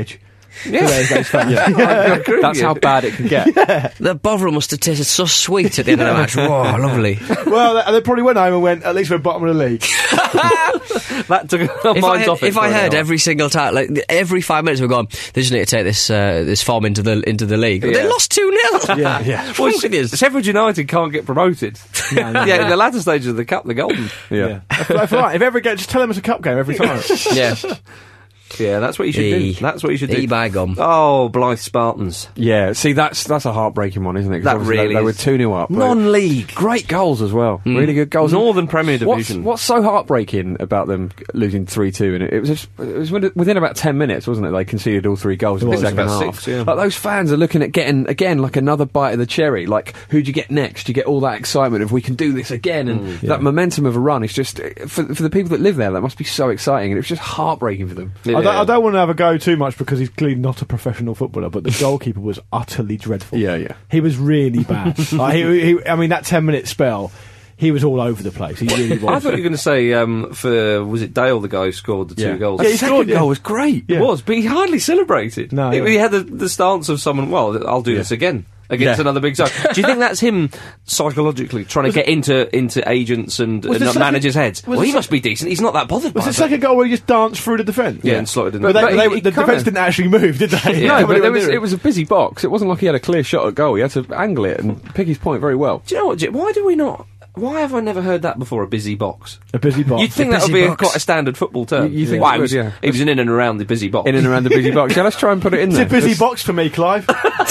Yeah.
Today's fan.
Yeah.
I agree with
That's
you.
how bad it can get.
The Bovril must have tasted so sweet at the end of the match. Whoa, lovely.
Well, they, they probably went home and went, at least we're bottom of the league.
That took our
If I,
minds
had,
off it
if
for
I
an
heard
hour.
every single time, like every five minutes, we're going, they just need to take this uh, this form into the into the league.
Yeah.
They lost two nil.
Yeah, yeah.
What's wrong with you?
Sheffield United can't get promoted.
No, no,
yeah,
no.
in the latter stages of the cup, they're golden.
Yeah.
Yeah. If, if, right, if ever get, just tell them it's a cup game every time.
Yeah.
Yeah, that's what you should
E.
do. That's what you should do.
E by gum.
Oh, Blythe Spartans.
Yeah, see, that's that's a heartbreaking one, isn't it? 'Cause
That
obviously
really
they, they were
is.
two nil up. but
Non-league.
Great goals as well. Really good goals.
Northern Premier
What's,
Division.
what's so heartbreaking about them losing three two? And it, it was just, it was within within about ten minutes, wasn't it? They conceded all three goals in the
was.
second
About
half.
six, yeah.
Like those fans are looking at getting again like another bite of the cherry. Like who do you get next? You get all that excitement of we can do this again, and
Mm.
that momentum of a run. It's just for for the people that live there, that must be so exciting, and it was just heartbreaking for them.
I, don't, I don't want to have a go too much because he's clearly not a professional footballer, but the goalkeeper was utterly dreadful.
Yeah, yeah.
He was really bad. Like, he, he, I mean, that ten-minute spell, he was all over the place. He really was.
I thought you were going to say um, for was it Dale the guy who scored the two
Yeah.
goals?
Yeah, he
The second
scored, yeah.
goal was great.
Yeah.
It was, but he hardly celebrated.
No,
he,
yeah.
he had the, the stance of someone. Well, I'll do
Yeah.
this again against
Yeah.
another big side. Do you think that's him psychologically trying to get into into agents and,
Was
and
the second-
managers' heads?
was
Well,
the
he
sec-
must be decent. He's not that bothered.
Was
by
the
it.
second goal where he just danced through the defence?
Yeah, and slotted in.
But, they,
But
they,
he- he
the
kinda-
defence didn't actually move, did they?
No,
Nobody
but there
went
was,
near
it was a busy box. It wasn't like he had a clear shot at goal. He had to angle it and pick his point very well.
Do you know what? Jim? Why do we not? Why have I never heard that before? A busy box.
a busy box.
You'd think
A
that would
busy
be a,
box.
quite a standard football term.
You- you think
Well,
it
he was,
would, yeah.
he was in and around the busy box.
In and around the busy box. Yeah, let's try and put it in
It's
there.
a busy
Let's-
box for me, Clive.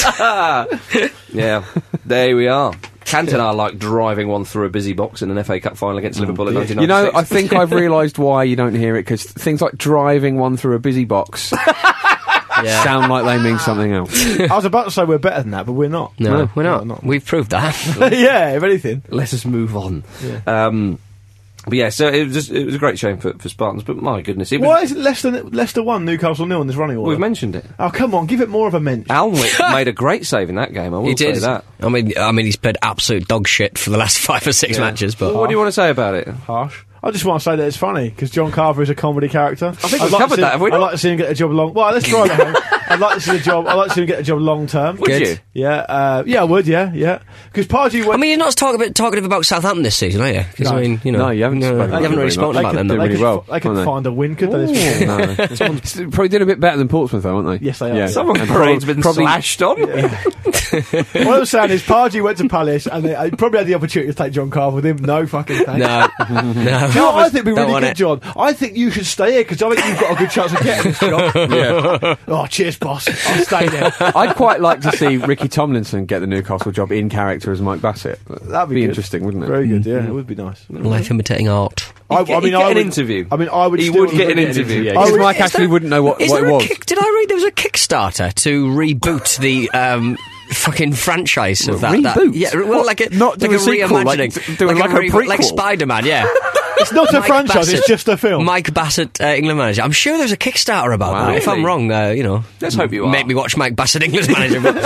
Yeah, there we are. Cantona like driving one through a busy box in an F A Cup final against Liverpool in nineteen
You know,
ninety-six.
I think I've realised why you don't hear it, because things like driving one through a busy box
Yeah.
sound like they mean something else.
I was about to say we're better than that, but we're not.
No,
No,
we're not.
no, not.
We've proved that.
Yeah, if anything.
Let us move on. Um, but yeah, so it was just, it was a great shame for, for Spartans, but my goodness, it was,
Why is it Leicester, Leicester one, Newcastle nil in this running order?
we've mentioned it.
Oh, come on, give it more of a mention.
Alnwick made a great save in that game. I will
He
say
did.
that.
I mean, I mean, he's played absolute dog shit for the last five or six matches. But
What do you want to say about it?
Harsh. I just want to say that it's funny because John Carver is a comedy character. I
think we've covered that, have we
I'd
not?
like to see him get a job long. Well, let's drive it home. I'd like to see a job. I'd like to see him get a job long term.
Would
Good.
you?
Yeah, uh, yeah, I would. Yeah, yeah. Because Pardew
I
went.
mean, you're not talking about talking about Southampton this season, are you? Because
No.
I mean, you know,
No, you haven't spoken
you
about
haven't
them
really
very
spoken
much.
about them.
They
though.
could- really well,
They could
aren't they?
find a win, could they? this
No, no. Someone's probably did a bit better than Portsmouth, though, aren't they?
Yes, they are.
Yeah.
Someone
And
parade's
prob-
been
probably-
slashed on.
What I'm saying is, Pardew went to Palace and they I probably had the opportunity to take John Carver with him. No fucking thanks.
No, no.
Do you know what I think would be
Don't
really
want
good,
it.
John? I think you should stay here because I think you've got a good chance of getting this job.
Yeah.
Oh, cheers, boss. I'll stay there.
I'd quite like to see Ricky Tomlinson get the Newcastle job in character as Mike Bassett.
That'd be,
be
good.
interesting, wouldn't it?
Very good, yeah. It would be nice.
Life imitating art.
I,
He'd get- he'd get
I
an
would,
interview.
I mean, I would.
He
still
would get an interview.
Yeah,
I
because
would-
Mike
Is
actually
there-
wouldn't know what,
Is
what
there
it
a
was.
kick, did I read there was a Kickstarter to reboot the um, fucking franchise of that? that
Reboot?
yeah, well,
What?
like a
Not do
like
a sequel, like
reimagining,
d- doing like a
re- like
prequel?
Spider-Man, yeah.
It's not a
Mike
franchise.
Bassett-
It's just a film.
Mike Bassett, uh, England manager. I'm sure there's a Kickstarter about
Wow.
that. If I'm
Really?
wrong, uh, you know,
Let's hope you are.
Make me watch Mike Bassett, England manager. But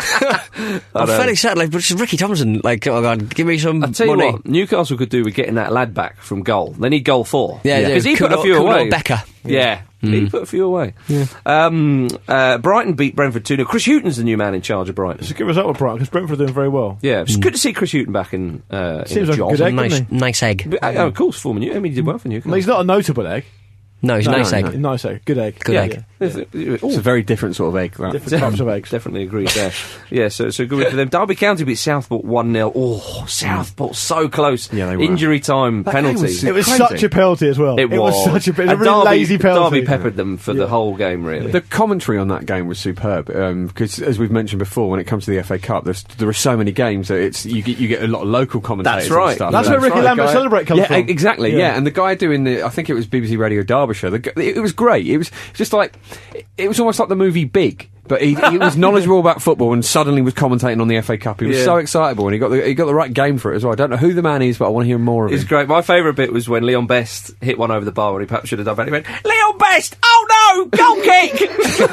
I'm fairly certain, like, but just Ricky Tomlinson, like, oh god, give me some
I'll tell you
money.
what, Newcastle could do with getting that lad back from goal. They need goal four.
Yeah, yeah.
Because he put a
Kudo-
few
Kudo
away.
Becker.
Yeah, he put a few away. Um, uh, Brighton beat Brentford two nil. Chris Hughton's the new man in charge of Brighton.
It's a good result with Brighton because Brentford are doing very well.
Yeah, it's good to see Chris Hughton back in, uh, in
Seems
a
like a
job.
good egg,
nice,
doesn't he?
nice egg.
But, uh, oh, of course, former New. I mean, he did well for
I
Newcastle.
mean, he's not a notable egg.
No, he's a
No,
nice
no,
egg.
no.
Nice egg. Good egg.
Good
Yeah,
egg.
yeah.
It's,
It's a very different sort of egg, that.
Different types of eggs.
Definitely agreed there. Yeah, so so good for them. Derby County beat Southport one nil. Oh, Southport so close.
Yeah, they were.
Injury time
That game
penalty.
was-
It was
Crazy.
such a penalty as well.
It was.
such a, it was a
And
really
Derby,
lazy penalty.
Derby peppered them for the whole game, really.
The commentary on that game was superb because, as we've mentioned before, when it comes to the F A Cup, there's, there are so many games that it's you get you get a lot of local commentators.
That's right.
And stuff.
That's
And
where Ricky
the
Lambert
guy-
Celebrate comes
yeah,
from.
e- exactly.
Yeah.
Yeah. and the guy doing the, I think it was B B C Radio Derbyshire. The, gu- it, it was great. It was just like it was almost like the movie Big. But he, he was knowledgeable about football and suddenly was commentating on the F A Cup. He was
Yeah.
so excitable and he got the he got the right game for it as well. I don't know who the man is, but I want to hear more of
It's
him.
great. My favourite bit was when Leon Best hit one over the bar when he perhaps should have done better. He went, Leon Best! Oh no! Goal kick!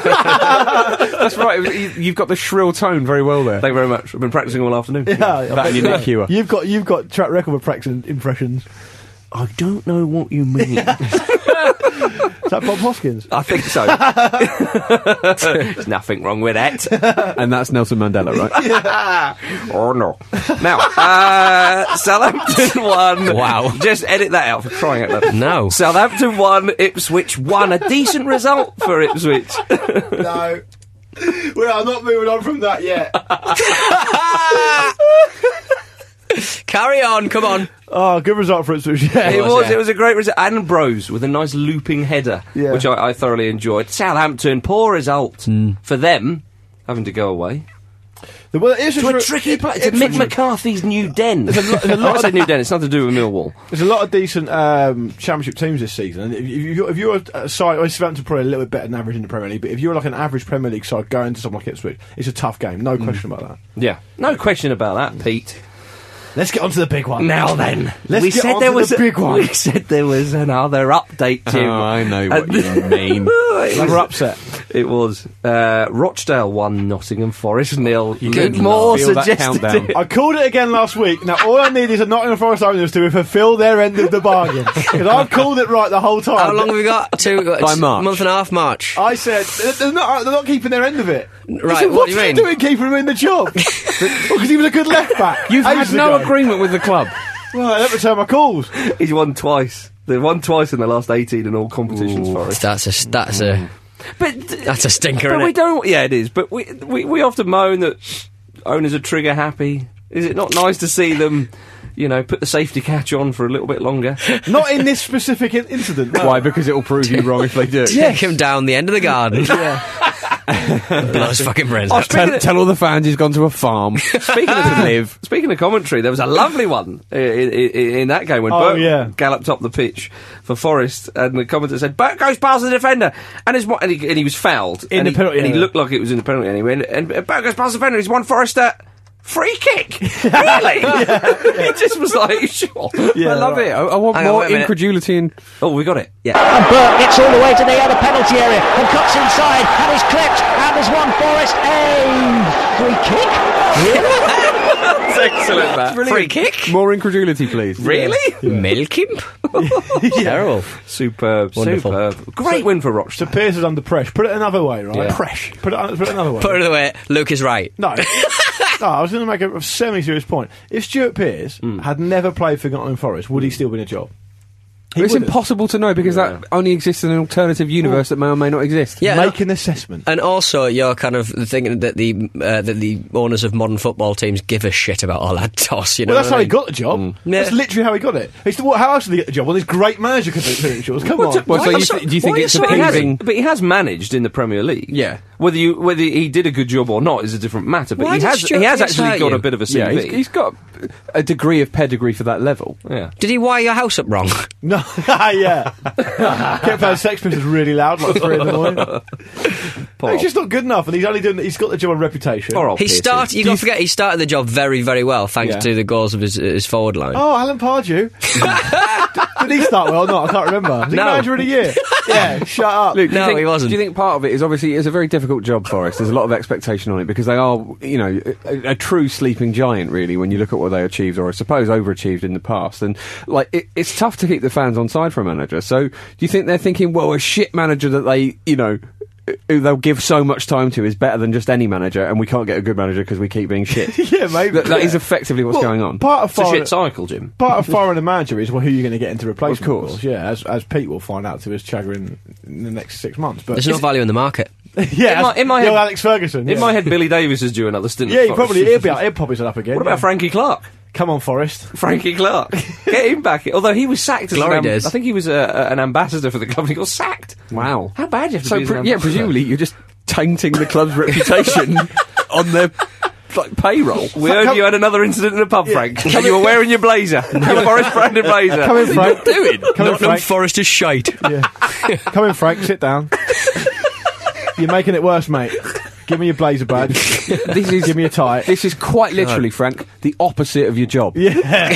That's right. It was, you, you've got the shrill tone very well there.
Thank you very much. I've been practising all afternoon.
Yeah, I
That
bet
and
you
your Nick
have.
Hewer.
You've got you've got track record of practicing impressions.
I don't know what you mean.
So that Bob Hoskins?
I think so. There's nothing wrong with that.
And that's Nelson Mandela, right?
Oh, no. Now, uh, Southampton won.
Wow.
Just edit that out for crying out loud.
No.
Southampton won, Ipswich won. A decent result for Ipswich.
No. Well, I'm not moving on from that yet.
Carry on, come on.
Oh, good result for Ipswich. Yeah.
It
was,
was,
yeah.
it was a great result. And Bros with a nice looping header,
Yeah.
which I, I thoroughly enjoyed. Southampton, poor result for them, having to go away.
The- well, it is
To a
tr-
tricky place, to
Ipswich-
Mick McCarthy's new den.
There's a lot- there's a lot
I said
of-
new den, it's nothing to do with Millwall.
There's a lot of decent um, championship teams this season. And if, if, you're, if you're a side, well, Southampton probably a little bit better than average in the Premier League, but if you're like an average Premier League side going to something like Ipswich, it's a tough game. No question about that.
Yeah, no question about that, Pete.
Let's get on to the big one.
Now then,
Let's
we
get
said
on
there
to
was
the
a-
big one.
We said there was another update, Jim.
Oh, I know what
And-
you mean.
It
Another
was-
upset.
It was uh, Rochdale one, Nottingham Forest nil.
Good
Good
Lord.
more
Feel that
suggested.
countdown.
I called it again last week. Now, all I need is a Nottingham Forest owners to fulfil their end of the bargain. Because I've called it right the whole time.
How long have we got? Two,
By March.
month and a half, March.
I said, they're not, they're not keeping their end of it.
Right,
I said,
what
what's
do you
he
mean?
doing keeping him in the job? Because he was a good left back.
You've had
ages
no
ago.
agreement with the club.
Well, I don't return my calls.
He's won twice. They've won twice in the last eighteen in all competitions, Forest.
That's a that's a
But
that's a stinker.
But
Isn't
we
it?
don't. Yeah, it is. But we, we we often moan that owners are trigger happy. Is it not nice to see them, you know, put the safety catch on for a little bit longer?
Not in this specific in- incident. No.
Why? Because it will prove you wrong if they do.
Take him down the end of the garden. Blow his fucking brains
Oh,
out.
speaking
Tell,
of-
tell all the fans he's gone to a farm.
Speaking
to
of
live.
speaking of commentary, there was a lovely one in, in, in that game when
Oh,
Burt
yeah.
galloped up the pitch for Forest, and the commentator said, "Burt goes past the defender," and, his, and, he, and he was fouled
In
and
the
he,
penalty
and he
area.
looked like it was in the penalty anyway. And, and Burt goes past the defender. He's won Forest a free kick. Really? It just was like, sure.
Yeah,
I love
right.
it. I, I want
Hang on,
more
wait a minute.
incredulity and
Oh, we got it.
Yeah.
And Burt gets all the way to the other penalty area and cuts inside and is clipped and there's one Forest a free kick.
That's excellent, Matt.
Free kick.
more incredulity, please.
Really?
Milk him. Terrible.
Superb,
Wonderful.
superb. Great win for Rochdale.
So Pearce is under pressure. Put it another way, right?
Yeah.
Pressure. Put it, put it another way.
Put it away. Luke is right.
No. No, I was going to make a, a semi-serious point. If Stuart Pearce had never played for Nottingham Forest, would he still be in a job? He
It's
would've.
impossible to know because that only exists in an alternative universe that may or may not exist.
Yeah.
Make an assessment.
And also, you're kind of thinking that the uh, that the owners of modern football teams give a shit about all that toss. You know,
Well, that's
what
how
I
he
mean?
got the job. That's
Yeah.
literally how he got it. It's the, what, how else did he get the job? Well, his great manager credentials. Come on.
Well, so
Why
you
are you so-
th- do you think
why are
it's
you so- But he has-
appeasing?
But he has managed in the Premier League.
Yeah.
Whether you whether he did a good job or not is a different matter. But
Why
he
did
has
Stuart
he has
Pearce
actually
hurt
got
you?
a bit of a C
Yeah,
V.
he's, he's got a degree of pedigree for that level.
yeah.
Did he wire your house up wrong?
No, yeah. Kept playing Sex Pistols really loud, like three in the morning. No, he's just not good enough, and he's only doing. He's got the job on reputation.
Poor old
He
Pearson.
started. You got to forget he started the job very, very well, thanks
Yeah.
to the goals of his, his forward line.
Oh, Alan Pardew. Did he start well or not? I can't remember. Was he
No.
manager of the year? Yeah, shut up.
Luke, do you
No,
think-
he wasn't.
Do you think part of it is obviously it's a very difficult job for us? There's a lot of expectation on it because they are, you know, a, a true sleeping giant. Really, when you look at what they achieved, or I suppose overachieved in the past, and like it, it's tough to keep the fans on side for a manager. So, do you think they're thinking, well, a shit manager that they, you know, who they'll give so much time to is better than just any manager, and we can't get a good manager because we keep being shit?
Yeah, maybe.
That, that
yeah.
is effectively what's
Well,
going on.
Part of
It's a
foreign,
shit cycle, Jim.
part of foreign a manager is well, who you're going to get into replace.
Of course.
yeah, as, as Pete will find out to his chagrin in the next six months. But
There's no value in the market.
yeah,
In my- in my
the old
head-
Alex Ferguson.
In
yeah.
my head, Billy Davis is due another stint.
yeah,
at
he
Forest.
probably he'll be he'll pop his head up again.
What about
yeah.
Frankie Clark?
Come on, Forest.
Frankie Clark. Get him back. Although he was sacked as
Glory
an,
days.
I think he was a, a, an ambassador for the club. He got sacked.
Wow.
How bad do you have to
So
be as
pre-
an
yeah,
ambassador?
presumably you're just tainting the club's reputation on their like payroll.
We heard you had another incident in a pub, Frank. And you were wearing your blazer. Your Forest branded blazer.
Come in, Frank.
Doing.
Come in,
Nottingham
Frank.
Forest is shite.
Yeah. Come in, Frank. Sit down. You're making it worse, mate. Give me your blazer badge.
This is
Give me a tie.
This is quite literally, Frank, the opposite of your job.
Yeah.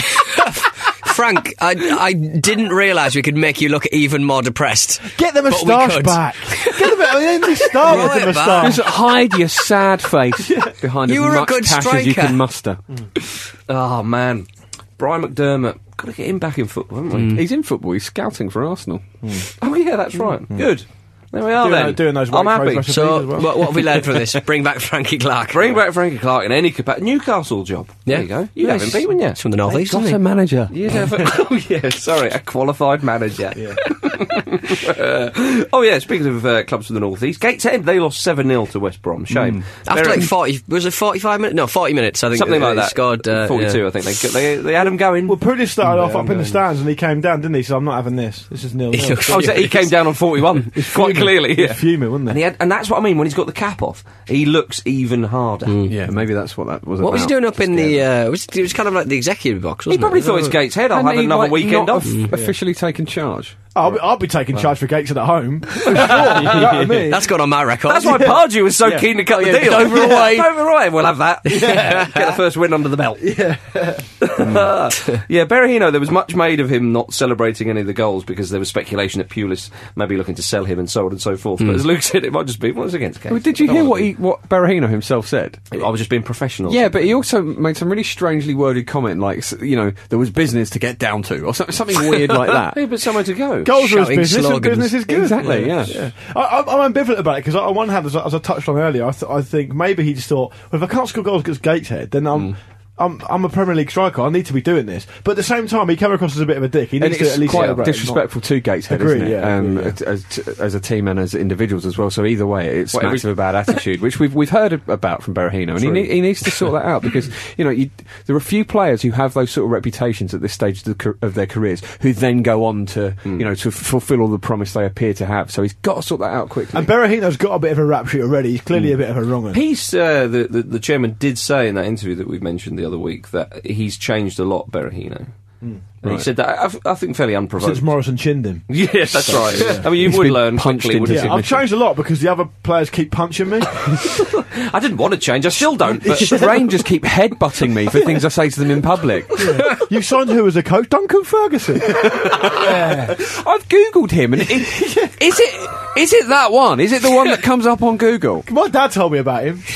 Frank, I, I didn't realise we could make you look even more depressed.
Get the
But we
moustache
could.
back. Get the I mean, start with
Right
the
back.
moustache.
Just hide your sad face behind
You
as
were a
much
good
cash as you
striker.
can muster.
Oh, man. Brian McDermott Got to get him back in football, haven't we?
He's in football. He's scouting for Arsenal.
Oh, yeah, that's right. Good. There we are
Doing,
then.
uh, doing those
I'm
weight
happy.
throws
So,
as well.
what, what have we learned from this? Bring back Frankie Clark.
Bring back Frankie Clark in any capacity. Newcastle job.
Yeah.
There you go. You'd have him
Yes.
beat, wouldn't you?
It's from the North East,
Got
isn't
a
he?
manager.
You'd have a, oh, yeah, sorry, a qualified manager. Yeah. oh, yeah, speaking of uh, clubs from the North East, Gateshead, they lost seven nil to West Brom. Shame.
After
Very-
like forty, was it forty-five minutes? No, forty minutes. I think
Something
uh,
like
they
that.
Scored uh,
forty-two,
yeah.
I think. They, they, they had him going.
Well, Pulis started off Yeah, up in the yeah. stands and he came down, didn't he? So I'm not having this. This is nil.
He
nil.
looks-
Oh, so he came down on forty-one, quite clearly.
He was
Yeah.
fuming, wasn't
And,
he?
he had, and that's what I mean, when he's got the cap off, he looks even harder.
Yeah, maybe that's what that was
What
about.
was he doing up in the? Uh, was, it was kind of like the executive box,
He
wasn't
probably
it?
thought it's Gateshead, I'll
Hadn't
have
he,
another
like,
weekend
not
off.
of- officially taken charge.
I'll be, I'll be taking charge for Gateshead at home. Sure, you know what I mean?
That's gone on my record.
That's why Pardew was so keen to cut the
yeah,
deal.
Dover away.
Dover away, we'll have that. Get the first win under the belt. Yeah. yeah, Berahino, there was much made of him not celebrating any of the goals because there was speculation that Pulis may be looking to sell him and so on and so forth. But as Luke said, it might just be, well, it's against Gateshead.
Well, did you hear what he, what Berahino himself said?
I was just being professional.
Yeah, but he also made some really strangely worded comment, like, s- you know, there was business to get down to, or so, something weird like that.
Hey, but somewhere to go.
Goals are his
Shouting
business, and
slogans.
business is good.
Exactly, yeah.
yeah. I, I, I'm ambivalent about it because on one hand, as I, as I touched on earlier, I, th- I think maybe he just thought, well, if I can't score goals against Gateshead, then I'm. I'm, I'm a Premier League striker. I need to be doing this. But at the same time, he came across as a bit of a dick. He
And
needs to
it's
at least
quite
celebrate,
disrespectful to Gateshead,
Agree,
isn't it?
yeah,
um,
agree, yeah.
as, as a team and as individuals as well. So either way, it
Well,
smacks
every-
of a bad attitude, which we've we've heard ab- about from Berahino, and he, ne- he needs to sort that out because you know you, there are few players who have those sort of reputations at this stage of, the, car- of their careers who then go on to you know to f- fulfil all the promise they appear to have. So he's got to sort that out quickly.
And Berahino's got a bit of a rap sheet already. He's clearly a bit of a wrong 'un.
He's, uh, the, the, the chairman did say in that interview that we mentioned the other week that he's changed a lot, Berahino. And he
Right.
said that, I, I think, fairly unprovoked.
Since Morrison chinned him.
Yes, that's right. I mean, you
He's
would
been
learn
punched
quickly,
into
wouldn't you?
Yeah, I've changed a lot because the other players keep punching me.
I didn't want to change, I still don't. But
Rangers keep headbutting me for things I say to them in public.
You signed who as a coach? Duncan Ferguson.
I've googled him, and it, is it is it that one? Is it the one that comes up on Google?
My dad told me about him.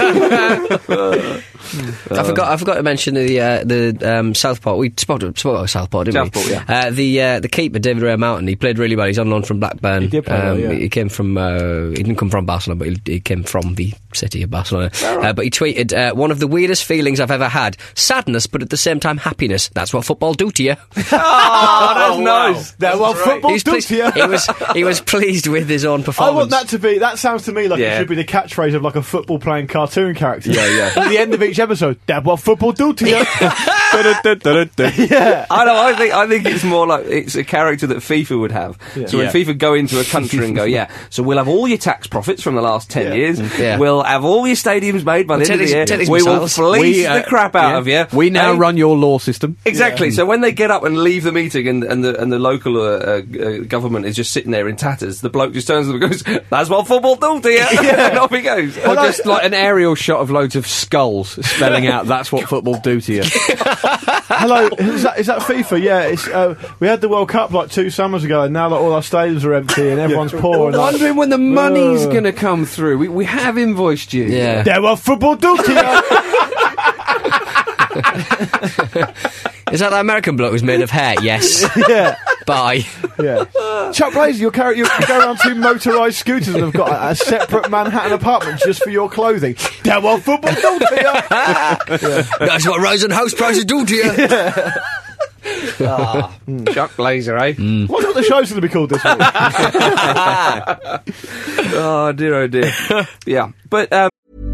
I forgot. I forgot to mention the uh, the um, Southport. We spoke, spoke about Southport, didn't
Southport,
we?
yeah.
Uh, the uh, the keeper, David Ray Mountain. He played really well. He's on loan from Blackburn.
He did play well, yeah.
He came from. Uh, he didn't come from Barcelona, but he, he came from the city of Barcelona. Uh, but he tweeted, uh, "One of the weirdest feelings I've ever had: sadness, but at the same time happiness. That's what football do to you."
oh, that's nice.
That well, football
He's
does
pleased,
to you.
he was he was pleased with his own
I
performance.
want that to be. That sounds to me like
Yeah.
it should be the catchphrase of like a football playing cartoon character.
Yeah, yeah.
At the end of each episode, Dad, what football do to you? yeah.
I know. I think. I think it's more like it's a character that FIFA would have. So when
Yeah.
FIFA go into a country and go, yeah, so we'll have all your tax profits from the last ten
Yeah.
years.
Yeah.
We'll have all your stadiums made by the
We'll
end of
take
the year.
these- take these
We will
missiles.
fleece
We, uh,
the crap out
yeah.
of you.
We now
Eh?
run your law system.
Exactly. So when they get up and leave the meeting, and, and the and the local uh, uh, uh, government is just sitting there in tatters, the bloke just turns to them and goes, "That's what football do to you." And off he goes.
Or just like an aerial shot of loads of skulls spelling out that's what football do to you.
Hello, is that, is that FIFA? Yeah, it's, uh, we had the World Cup like two summers ago, and now like, all our stadiums are empty and everyone's poor.
I'm
And, like,
wondering when the money's
uh,
going to come through. We, we have invoiced you.
Yeah.
Dad, what football do to you?
Is that the American bloke who's made of hair? Yes.
yeah,
Bye.
yeah. Chuck Blazer, you're carry, you go around two motorised scooters and have got a, a separate Manhattan apartment just for your clothing. Dad, what football do to you?
That's what rising house prices do to you.
Chuck Blazer, eh?
Wonder what the show's going to be called this week.
Oh dear, oh dear. Yeah, but um,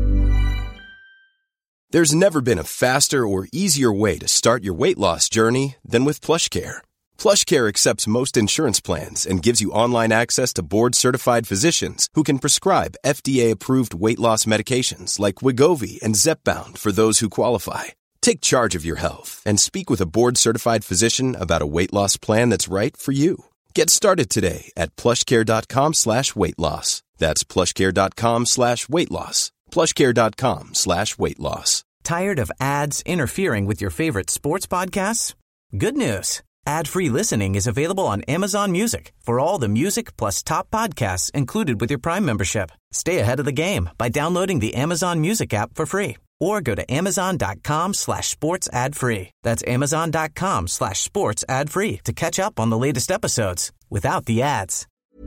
There's never been a faster or easier way to start your weight loss journey than with PlushCare. PlushCare accepts most insurance plans and gives you online access to board-certified physicians who can prescribe F D A-approved weight loss medications like Wegovy and Zepbound for those who qualify. Take charge of your health and speak with a board-certified physician about a weight loss plan that's right for you. Get started today at plushcare.com slash weight loss. That's plushcare.com slash weight loss. plushcare.com slash weight loss.
Tired of ads interfering with your favorite sports podcasts? Good news. Ad-free listening is available on Amazon Music for all the music plus top podcasts included with your Prime membership. Stay ahead of the game by downloading the Amazon Music app for free or go to amazon.com slash sports ad free. That's amazon.com slash sports ad free to catch up on the latest episodes without the ads.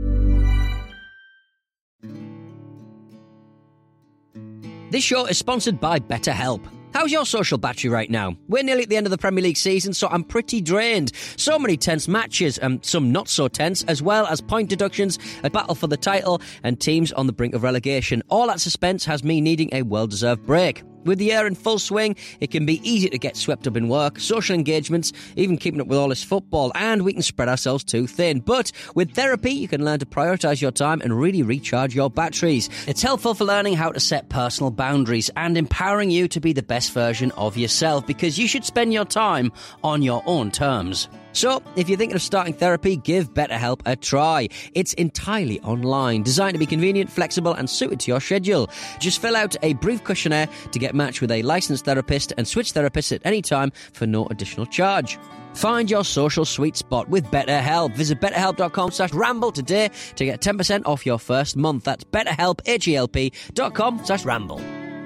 This show is sponsored by BetterHelp. How's your social battery right now? We're nearly at the end of the Premier League season, so I'm pretty drained. So many tense matches, and some not so tense, as well as point deductions, a battle for the title, and teams on the brink of relegation. All that suspense has me needing a well-deserved break. With the year in full swing, it can be easy to get swept up in work, social engagements, even keeping up with all this football, and we can spread ourselves too thin. But with therapy, you can learn to prioritise your time and really recharge your batteries. It's helpful for learning how to set personal boundaries and empowering you to be the best version of yourself, because you should spend your time on your own terms. So, if you're thinking of starting therapy, give BetterHelp a try. It's entirely online, designed to be convenient, flexible, and suited to your schedule. Just fill out a brief questionnaire to get matched with a licensed therapist and switch therapists at any time for no additional charge. Find your social sweet spot with BetterHelp. Visit betterhelp.com slash ramble today to get ten percent off your first month. That's betterhelp, H-E-L-P dot com slash ramble.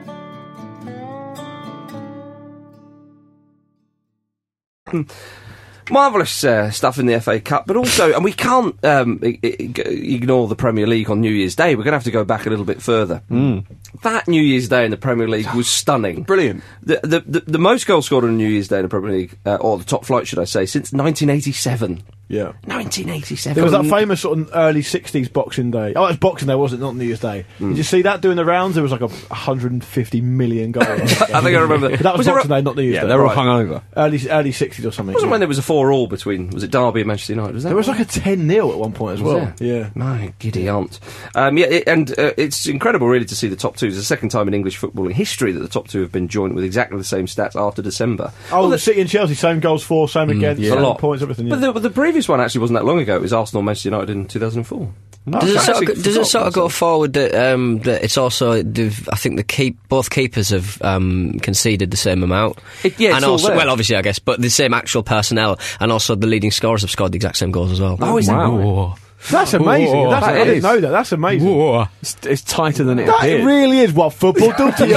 Marvellous uh, stuff in the F A Cup, but also, and we can't um, I- I- ignore the Premier League on New Year's Day. We're going to have to go back a little bit further. Mm. That New Year's Day in the Premier League was stunning.
Brilliant.
The, the, the, the most goals scored on New Year's Day in the Premier League, uh, or the top flight, should I say, since nineteen eighty-seven.
Yeah.
nineteen eighty-seven.
There was that famous sort of early sixties Boxing Day. Oh, it was Boxing Day, wasn't it? Not New Year's Day.
Mm.
Did you see that doing the rounds? There was like a one hundred fifty million goals.
I think I remember.
But that was,
Was there
Boxing
a-
Day, not New Year's
Yeah,
Day.
they were all
Right.
hung over.
Early, early sixties or something.
It wasn't
yeah.
when there was a four all between, was it Derby and Manchester United? Was that
There was
right?
like a ten nil at one point as
Was
well.
there?
Yeah.
My giddy aunt. Um, yeah, it, and uh, it's incredible, really, to see the top two. It's the second time in English footballing history that the top two have been joined with exactly the same stats after December.
Oh,
Well,
the
the-
City and Chelsea, same goals for, same against,
yeah.
same
A lot.
points, everything. Yeah.
But the, but the previous one actually wasn't that long ago. It was Arsenal Manchester United in two thousand four.
Oh,
Does it
okay.
sort of,
Actually
go- does it sort of
forgot
go forward that, um, that it's also, they've- I think the keep, both keepers have um, conceded the same amount?
It- yeah, it's
and
all
also,
there.
well, obviously, I guess, but the same actual personnel, and also the leading scorers have scored the exact same goals as well.
Oh, is that
Wow.
right?
That's amazing.
Whoa,
That's,
that
I didn't
is.
know that. That's amazing.
Whoa. It's, it's tighter than it
That
appeared.
really is what football does to you.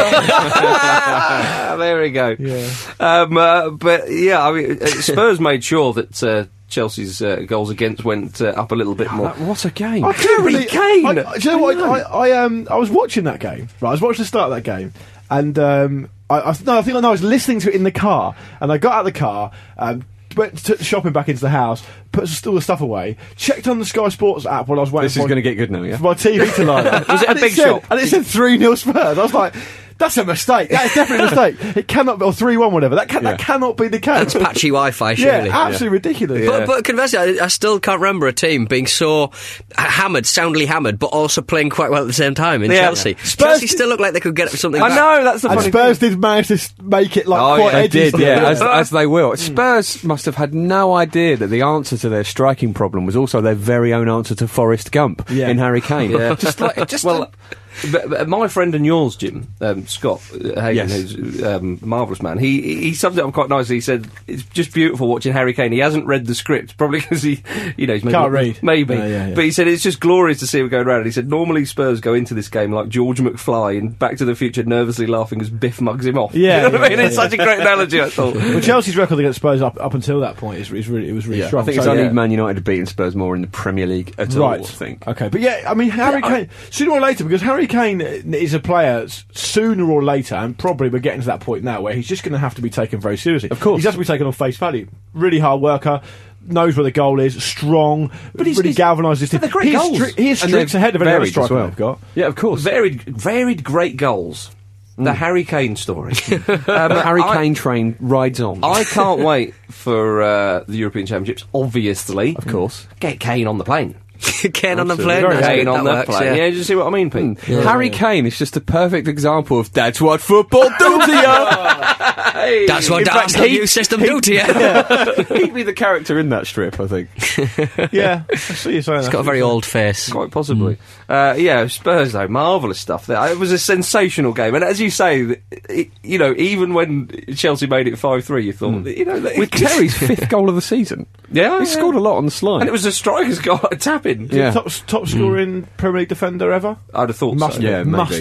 Ah, there we go.
Yeah.
Um, uh, but yeah, I mean, uh, Spurs made sure that uh, Chelsea's uh, goals against went uh, up a little bit more.
That- what a game.
I can't
Harry
really.
Kane!
I, I, do you know what? I, I um I was watching that game. Right, I was watching the start of that game, and um I, I no, I think I know I was listening to it in the car, and I got out of the car. Um, Went took the shopping back into the house, put all the stuff away, checked on the Sky Sports app while I was waiting
This
for
is going to get good now, yeah?
for my T V to light up.
Was it a
And
big
said,
shop?
And it said three nil Spurs. I was like, that's a mistake. That is definitely a mistake. It cannot be, or three one, whatever. That, can,
Yeah.
that cannot be the case.
It's patchy Wi-Fi,
Yeah,
surely.
absolutely ridiculous.
But, but conversely, I, I still can't remember a team being so hammered, soundly hammered, but also playing quite well at the same time in
Yeah.
Chelsea.
Spurs
Chelsea
did-
still look like they could get something
I
back.
know, that's the
And
funny
Spurs
thing.
did manage to s- make it like
Oh,
quite
yeah,
They
edgy.
did,
stuff.
yeah, as, as they will. Spurs must have had no idea that the answer to their striking problem was also their very own answer to Forrest Gump
Yeah.
in Harry Kane.
Yeah.
Just like, just
well, but, but my friend and yours, Jim, um, Scott uh, Hagen,
Yes.
who's um, a marvellous man, he he summed it up quite nicely. He said, it's just beautiful watching Harry Kane. He hasn't read the script, probably because he, you know, he's maybe,
Can't read.
Maybe.
Yeah, yeah, yeah.
But he said, it's just glorious to see him going around. And he said, normally Spurs go into this game like George McFly in Back to the Future, nervously laughing as Biff mugs him off.
Yeah,
You know what I
yeah,
mean? It's
yeah.
such a great analogy, I thought.
Well, Chelsea's record against Spurs up, up until that point is, is really it was really
Yeah,
strong.
I think
So,
it's only
yeah.
Man United have beaten Spurs more in the Premier League at all,
Right.
I think.
Okay, but yeah, I mean Harry
Yeah, I-
Kane sooner or later, because Harry Kane is a player s- sooner or later, and probably we're getting to that point now where he's just going to have to be taken very seriously.
Of course.
he's has to be taken on face value. Really hard worker. Knows where the goal is, strong,
But he's-
really
he's-
galvanised this team.
but they're great
he is
goals.
stri- he is
And
streaks
they're
ahead of any other
varied as
striker
well.
they've got.
Yeah, of course.
Varied, varied great goals. The Harry Kane story. um,
The Harry
I-
Kane train rides on.
I can't wait for uh, the European Championships, obviously.
Of course.
Get Kane on the plane.
Kane on the
Absolutely.
plane.
Very
that's
Kane
good,
on
that
the
works,
plane.
yeah.
Yeah, do you see what I mean, Pete?
Harry Kane is just a perfect example of that's what football do to you.
Hey.
That's what
In
the
fact,
Arsenal
he-
youth system do to you.
He'd be the character in that strip, I think.
Yeah, I see you saying
He's
that.
got a very old face.
Quite possibly. Uh, yeah, Spurs, though, marvellous stuff there. It was a sensational game. And as you say, th- it, you know, even when Chelsea made it five three, you thought, you know... that-
With Terry's fifth goal of the season.
Yeah,
He
yeah.
scored a lot on the slide.
And it was a striker's goal, a tap-in.
Yeah.
top top scoring Premier League defender ever.
I'd have thought
Must
so.
be.
Yeah, maybe.
must be.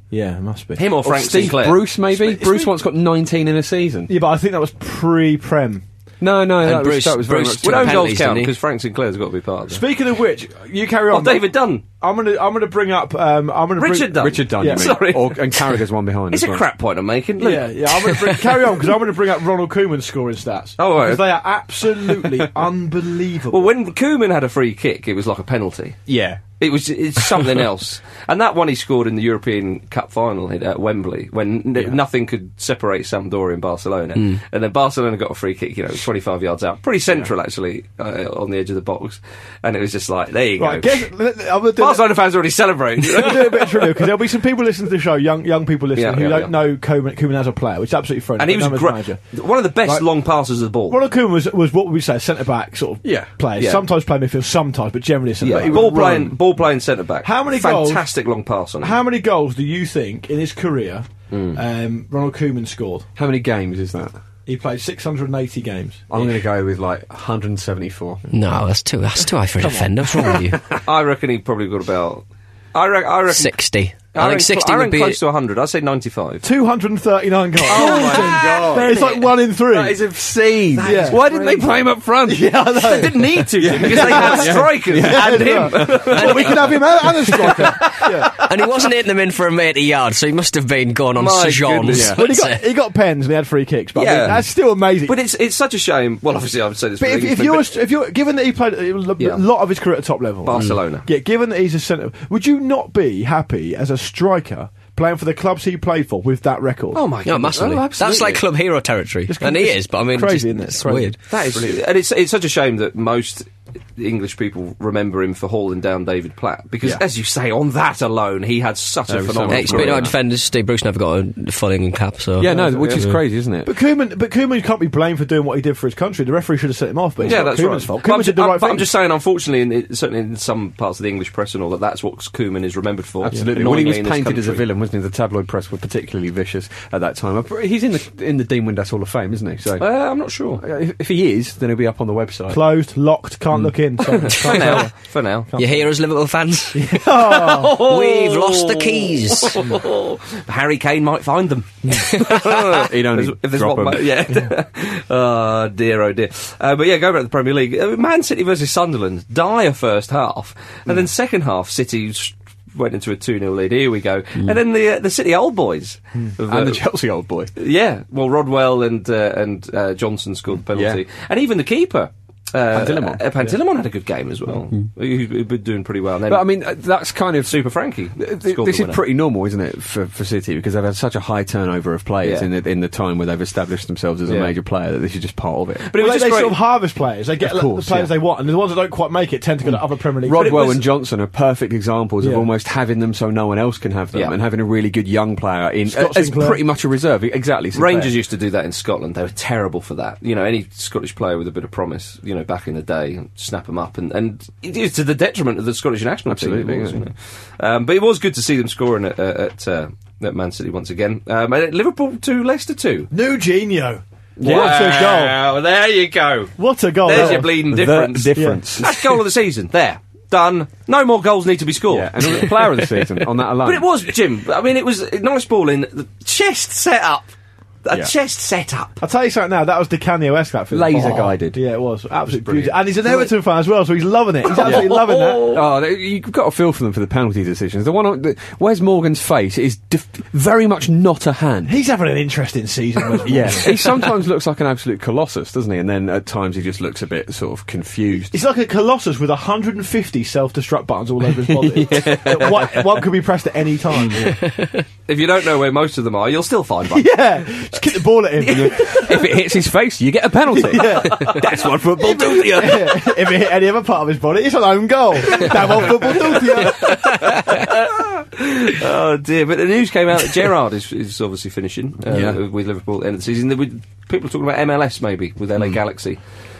Yeah, it must be.
Him or Frank
Steve
Sinclair.
Bruce, maybe?
Sp-
Bruce
Steve-
once got nineteen in a season.
Yeah, but I think that was pre-Prem.
No, no,
And
that
Bruce-
was, that was very
Bruce
much...
took
Well, own goals
penalties,
count
didn't he?
because Frank Sinclair's got to be part of it.
Speaking of which, you carry on.
Oh, David Dunn.
I'm gonna, I'm gonna bring up. Um, I'm gonna
Richard
bring,
Dunn.
Richard Dunn,
Yeah.
you mean?
Sorry.
Or, and Carragher's one behind.
It's
as
a
well.
crap point I'm making. Look.
Yeah, yeah. I'm gonna bring, carry on because I'm going to bring up Ronald Koeman's scoring stats.
Oh, right.
Because they are absolutely unbelievable.
Well, when Koeman had a free kick, it was like a penalty.
Yeah.
It was it's something else. And that one he scored in the European Cup final at Wembley when n-
Yeah.
nothing could separate Sampdoria and Barcelona.
Mm.
And then Barcelona got a free kick, you know, twenty-five yards out. Pretty central, actually, uh, on the edge of the box. And it was just like, there you
right,
go.
guess, let- I'm gonna do
Barcelona fans already celebrating.
Let me do a bit of trivia because there'll be some people listening to the show, young young people listening
Yeah,
who
yeah,
don't
yeah.
know Koeman, Koeman as a player, which is absolutely fine.
And he was
Numbers
great.
manager.
One of the best
Right.
long passes of the ball.
Ronald Koeman was, was what would we say, centre back sort of
Yeah.
player.
Yeah.
Sometimes playing midfield, sometimes, but generally a centre
Yeah,
back.
ball playing, ball playing centre back.
How many goals-
Fantastic long pass on him.
How many goals do you think in his career
Hmm.
um, Ronald Koeman scored?
How many games is that?
He played six hundred eighty games.
I'm going to go with like one hundred seventy-four.
No, that's too that's too high for a defender. What's wrong with you?
I reckon he probably got about. I, re- I reckon
Sixty. I,
I
think
reckon,
sixty
I
would
reckon
be.
close to one hundred. I'd say ninety-five.
two hundred thirty-nine goals.
Oh my God.
It's like one in three.
That is obscene.
Yeah.
Why didn't they play him up front?
Yeah, I know.
They didn't need to because they had strikers and him.
Well, we can have him and a striker. Yeah.
And he wasn't hitting them in for a eighty yards, so he must have been going on
My
Sir John's.
goodness.
Well, he got he got pens and he had free kicks, but I
Yeah.
mean, that's still amazing.
But it's it's such a shame. Well, obviously, I would say this.
But
for
if,
English
if
men,
you're
but
if you're given that he played a l-
Yeah.
lot of his career at top level,
Barcelona.
yeah, given that he's a centre, would you not be happy as a striker playing for the clubs he played for with that record?
Oh my god,
No, massively.
Oh,
That's
absolutely.
like club hero territory.
It's
and he
it's
is, but I mean,
crazy,
just-
isn't it?
it's
Crazy.
weird.
That is, and it's it's such a shame that most English people remember him for hauling down David Platt because,
Yeah.
as you say, on that alone, he had such a
was so
phenomenal.
much
Hey, speaking
career.
about defenders, Steve Bruce never got a full England cap, so.
Yeah, no, which is crazy, isn't it?
But Koeman, but Koeman can't be blamed for doing what he did for his country. The referee should have set him off, but it's
Yeah,
not
that's
Koeman's
right.
fault.
But I'm,
Koeman
ju-
did the
I'm-
right
but
thing.
I'm just saying, unfortunately, in, it, certainly in some parts of the English press and all that, that's what Koeman is remembered for.
Absolutely. When he
Annoyingly
was
in this
painted as a
country.
villain, wasn't he? The tabloid press were particularly vicious at that time. He's in the in the Dean Windass Hall of Fame, isn't he? So
Uh, I'm not sure.
if, if he is, then he'll be up on the website.
Closed, locked, can't look in. So,
For
can't
now,
tell.
for now.
You hear us, Liverpool fans?
Oh,
We've lost the keys.
Harry Kane might find them.
He'd only
There's- if there's
drop
one,
him.
yeah. Oh dear, oh dear. Uh, but yeah, go back to the Premier League. Uh, Man City versus Sunderland. Dire first half, and then second half, City s- went into a two nil lead. Here we go. And then the uh, the City old boys of, uh,
And the Chelsea old boy.
yeah. Well, Rodwell and uh, and uh, Johnson scored the penalty,
Yeah.
and even the keeper. Uh,
Pantilimon.
uh, Pantilimon had a good game as well. He, he'd been doing pretty well. And then
But I mean, uh, that's kind of
Super Frankie.
Th-
scored
this
the
is
winner.
pretty normal, isn't it, for, for City, because they've had such a high turnover of players
Yeah.
in the in the time where they've established themselves as a
Yeah.
major player that this is just part of it.
But it
well,
was
they,
just
they
great.
sort of harvest players. They get
Of
like,
course,
the players
yeah.
they want, and the ones that don't quite make it tend to go to other Premier League. But it
Rodwell
was-
and Johnson are perfect examples
Yeah.
of almost having them so no one else can have them,
Yeah.
and having a really good young player in
Scott
as
Sinclair.
pretty much a reserve. Exactly, Sinclair.
Rangers used to do that in Scotland. They were terrible for that. You know, any Scottish player with a bit of promise, you know, back in the day, snap them up, and, and it is to the detriment of the Scottish national
Absolutely,
team. It was,
yeah.
you know. um, but it was good to see them scoring at, uh, at, uh, at Man City once again. Um, and Liverpool two, Leicester two.
Nuginho. What a
Wow, there you go.
goal! What a goal!
There's
that
your
was.
bleeding
The
difference.
difference.
That's goal of the season. There. Done. No more goals need to be scored.
Yeah, and the player of the season on that alone.
But it was, Jim. I mean, it was a nice ball in the chest set up. A
Yeah.
chest set up.
I'll tell you something now, that was Di Canio-esque, that film.
Laser
Oh.
guided.
Yeah, it was. Absolutely
brilliant.
beautiful. And he's an Everton fan as well, so he's loving it. He's absolutely loving that.
Oh, they- you've got to feel for them for the penalty decisions. The one on the, Wes Morgan's face is def- very much not a hand.
He's having an interesting season. Wes
Yeah,
Morgan.
he sometimes looks like an absolute colossus, doesn't he? And then at times he just looks a bit sort of confused.
He's like a colossus with one hundred fifty self-destruct buttons all over his body. That one, one could be pressed at any time. Yeah.
If you don't know where most of them are, you'll still find one.
Yeah, just kick the ball at him.
If it hits his face, you get a penalty.
Yeah.
That's what football do to you.
Yeah. If it hit any other part of his body, it's an own goal. That's what football do to you.
Oh dear! But the news came out that Gerrard is, is obviously finishing uh,
Yeah.
with Liverpool at the end of the season. There were people talking about M L S maybe with L A Galaxy.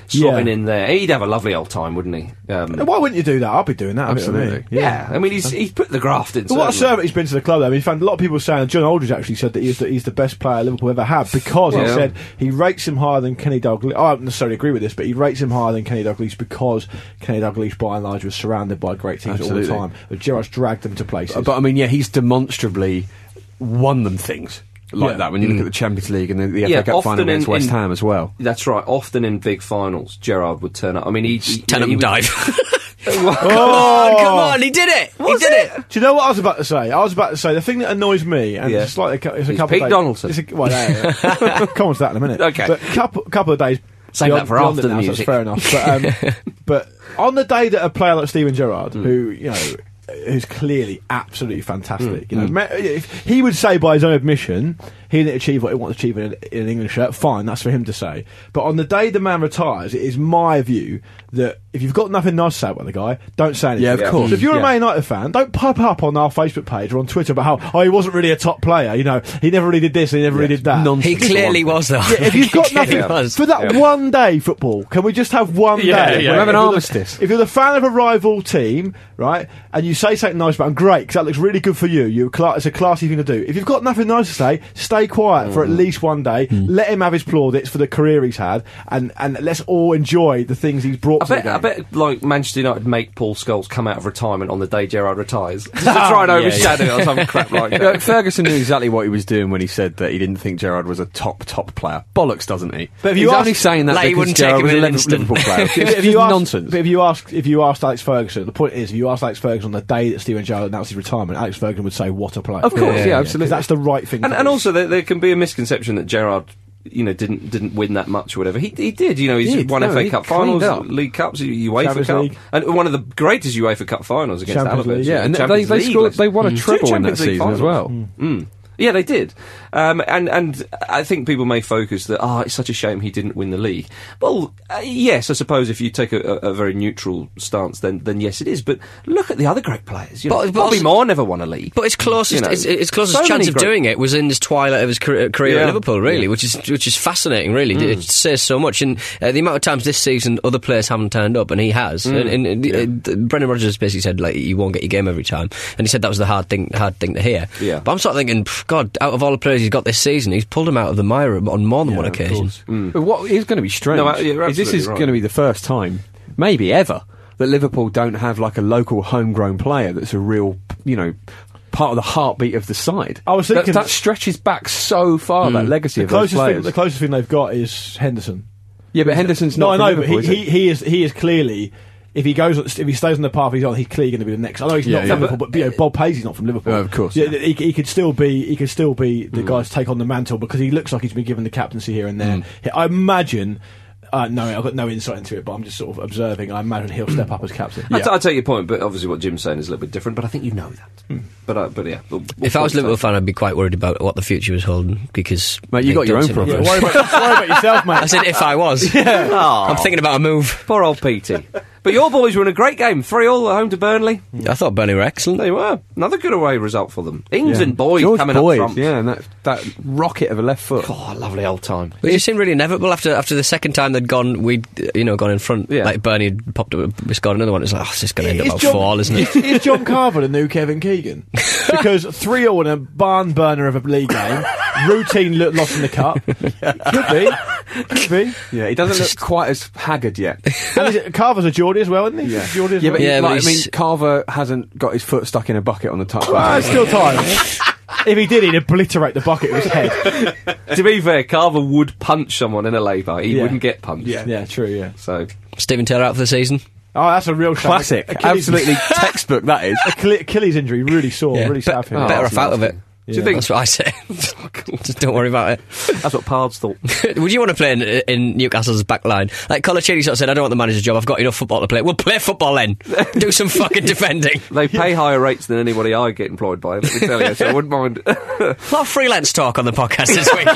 slotting
Yeah.
in there. He'd have a lovely old time, wouldn't he? Um,
Why wouldn't you do that? I'll be doing that.
Absolutely.
yeah. I mean, he's he's put the graft in.
But what a
certainly.
servant he's been to the club. Though. I mean, found a lot of people saying John Aldridge actually said that he's the, he's the best player Liverpool ever had because he
Yeah.
said he rates him higher than Kenny Dalglish. I don't necessarily agree with this, but he rates him higher than Kenny Dalglish because Kenny Dalglish, by and large, was surrounded by great teams
Absolutely.
all the time. But Gerrard's dragged them to places.
But, but I mean, yeah, he's demonstrably won them things like
Yeah.
that. When you look at the Champions League and the, the F A
Yeah,
Cup
often
final against
in-
West
in-
Ham as well.
That's right. Often in big finals, Gerrard would turn up. I mean, he, he
Ten of
he
them
would-
dive.
Oh.
Come on, he did it! he did it!
Do you know what I was about to say? I was about to say the thing that annoys me, and
Yeah.
it's like a, cou- it's a
It's
couple
Pete
of days.
Donaldson.
It's a, well, yeah, yeah. Come on to that in a minute.
Okay.
but couple couple of days.
Save
beyond-
that for
beyond
after
it
the
now, so
music.
That's fair enough. But, um, but on the day that a player like Steven Gerrard,
Mm.
who you know. Who's clearly absolutely fantastic.
Mm.
You know, ma- if he would say by his own admission he didn't achieve what he wanted to achieve in, in an English shirt. Fine, that's for him to say. But on the day the man retires, it is my view that if you've got nothing nice to say about the guy, don't say anything.
Yeah, of course.
So if you're
Yeah.
a Man United fan, don't pop up on our Facebook page or on Twitter about how oh he wasn't really a top player. You know, he never really did this, he never really did that.
Nonsense.
He clearly was, though.
Yeah, if you've got nothing
He was.
for that
Yeah.
one day, football, can we just have one
Yeah,
day?
yeah.
We'll have an
If you're the-
armistice.
If you're the fan of a rival team, right, and you say something nice about him, great, because that looks really good for you. You, cla- it's a classy thing to do. If you've got nothing nice to say, stay quiet for at least one day. Let him have his plaudits for the career he's had, and, and let's all enjoy the things he's brought
I
to the
bet,
game.
I bet, like Manchester United make Paul Scholes come out of retirement on the day Gerrard retires, just to try and
Yeah,
overshadow it or some crap like
You
that.
know, Ferguson knew exactly what he was doing when he said that he didn't think Gerrard was a top, top player. Bollocks, doesn't he?
But if
He's
you
only
ask-
saying that
Like he
because
wouldn't take
Gerrard
him
was a
in an
Liverpool,
instant.
Liverpool player.
But
It's
if you
just
ask,
nonsense.
But if you ask, if you asked Alex Ferguson, the point is, if you asked Alex Ferguson on the day that Steven Gerrard announced his retirement, Alex Ferguson would say, "What a player!"
Of course, yeah, absolutely.
'Cause that's the right thing.
And,
to
and
do.
also, there, there can be a misconception that Gerrard, you know, didn't didn't win that much or whatever. He he did. You know, he's
He did,
won
no,
F A
he
Cup
cleaned
finals,
up.
League Cups, UEFA
Champions
Cup,
League.
and one of the greatest UEFA Cup finals against
Champions
Alabama.
League.
Yeah, and they,
Champions
they,
League,
scored,
let's-
they won a
Two
treble in that
Champions League
season as well.
finals. Mm. Yeah, they did. Um, and and I think people may focus that, ah, it's such a shame he didn't win the league. Well, uh, yes, I suppose if you take a, a, a very neutral stance, then then yes, it is. But look at the other great players. You know,
But- but
Bobby
also-
Moore never won a league.
But his closest,
You know,
his, his closest
so
chance
many
of
great-
doing it was in his twilight of his career, career
Yeah.
at Liverpool, really,
Yeah.
which is which is fascinating. Really, it says so much. And uh, the amount of times this season other players haven't turned up, and he has. And, and, and uh, Brendan Rodgers basically said like you won't get your game every time, and he said that was the hard thing, hard thing to hear.
Yeah.
But I'm sort of thinking, pff, God, out of all the players he's got this season, he's pulled him out of the mire on more than one
of
occasion.
But what is going to be strange
No, uh, you're
is this
absolutely
is
right.
going to be the first time, maybe ever, that Liverpool don't have like a local homegrown player that's a real, you know, part of the heartbeat of the side.
I was
That-
thinking-
that, stretches back so far. That legacy
the
of those
closest
players.
thing, the closest thing they've got is Henderson.
yeah, but Henderson's
No,
not.
I
from
know, but
Liverpool,
he,
is
he, he is he is clearly. If he goes, if he stays on the path he's on, he's clearly going to be the next. I know he's
Yeah,
not
yeah.
from Liverpool, but you know, Bob Paisley's not from Liverpool.
Oh, of course,
Yeah,
yeah.
he, he could still be. He could still be the
Mm.
guy to take on the mantle because he looks like he's been given the captaincy here and there. He- I imagine. Uh, no, I've got no insight into it, but I'm just sort of observing. I imagine he'll step up as captain.
I, t- I take your point, but obviously what Jim's saying is a little bit different. But I think you know that. But uh, but yeah. We'll, we'll
If I was a
talk
Liverpool
about
fan, I'd be quite worried about what the future was holding because
Mate, you
they
got your
don't
own
seem to-
problems.
Yeah, worry, about, worry about yourself, mate.
I said if I was. I'm thinking about a move.
Poor old Petey. But your boys were in a great game. three all at home to Burnley.
I thought Burnley were excellent.
They were. Another good away result for them. Ings
Yeah.
and Boyd
George
coming
Boyd,
up front.
yeah, and that that rocket of a left foot.
Oh, lovely old time.
But it seemed really inevitable after after the second time they'd gone, we'd uh, you know gone in front.
Yeah.
Like Bernie had popped up, we scored another one. It's like, oh, it's just going to end up
Is
about
John-
four all, isn't it?
Is John Carver the new Kevin Keegan? Because three all in a barn burner of a league game, routine lo- loss in the cup. Could be, could be.
Yeah, he doesn't look quite as haggard yet.
And is it, Carver's a Geordie as well, isn't he?
Yeah.
Geordie as
Yeah,
well.
but,
Yeah, but
like, I mean,
he's-
Carver hasn't got his foot stuck in a bucket on the touchline.
Well, it's still time. If he did, he'd obliterate the bucket with his head.
To be fair, Carver would punch someone in a lay-by. He
Yeah.
wouldn't get punched.
Yeah, true. Yeah.
So
Stephen Taylor out for the season.
Oh, that's a real shame.
Classic,
Achilles-
absolutely textbook. That is.
Achille- Achilles injury, really sore,
Yeah.
really
Be-
sad for him.
better
that's
off out of it.
Do you think-
That's what I say. Just don't worry about it.
that's what Pards thought.
Would you want to play in, in Newcastle's back line? Like Colaccini sort of said, I don't want the manager's job, I've got enough football to play. We'll play football then. Do some fucking defending.
They pay higher rates than anybody I get employed by, let me tell you, so I wouldn't mind.
A lot of freelance talk on the podcast this week,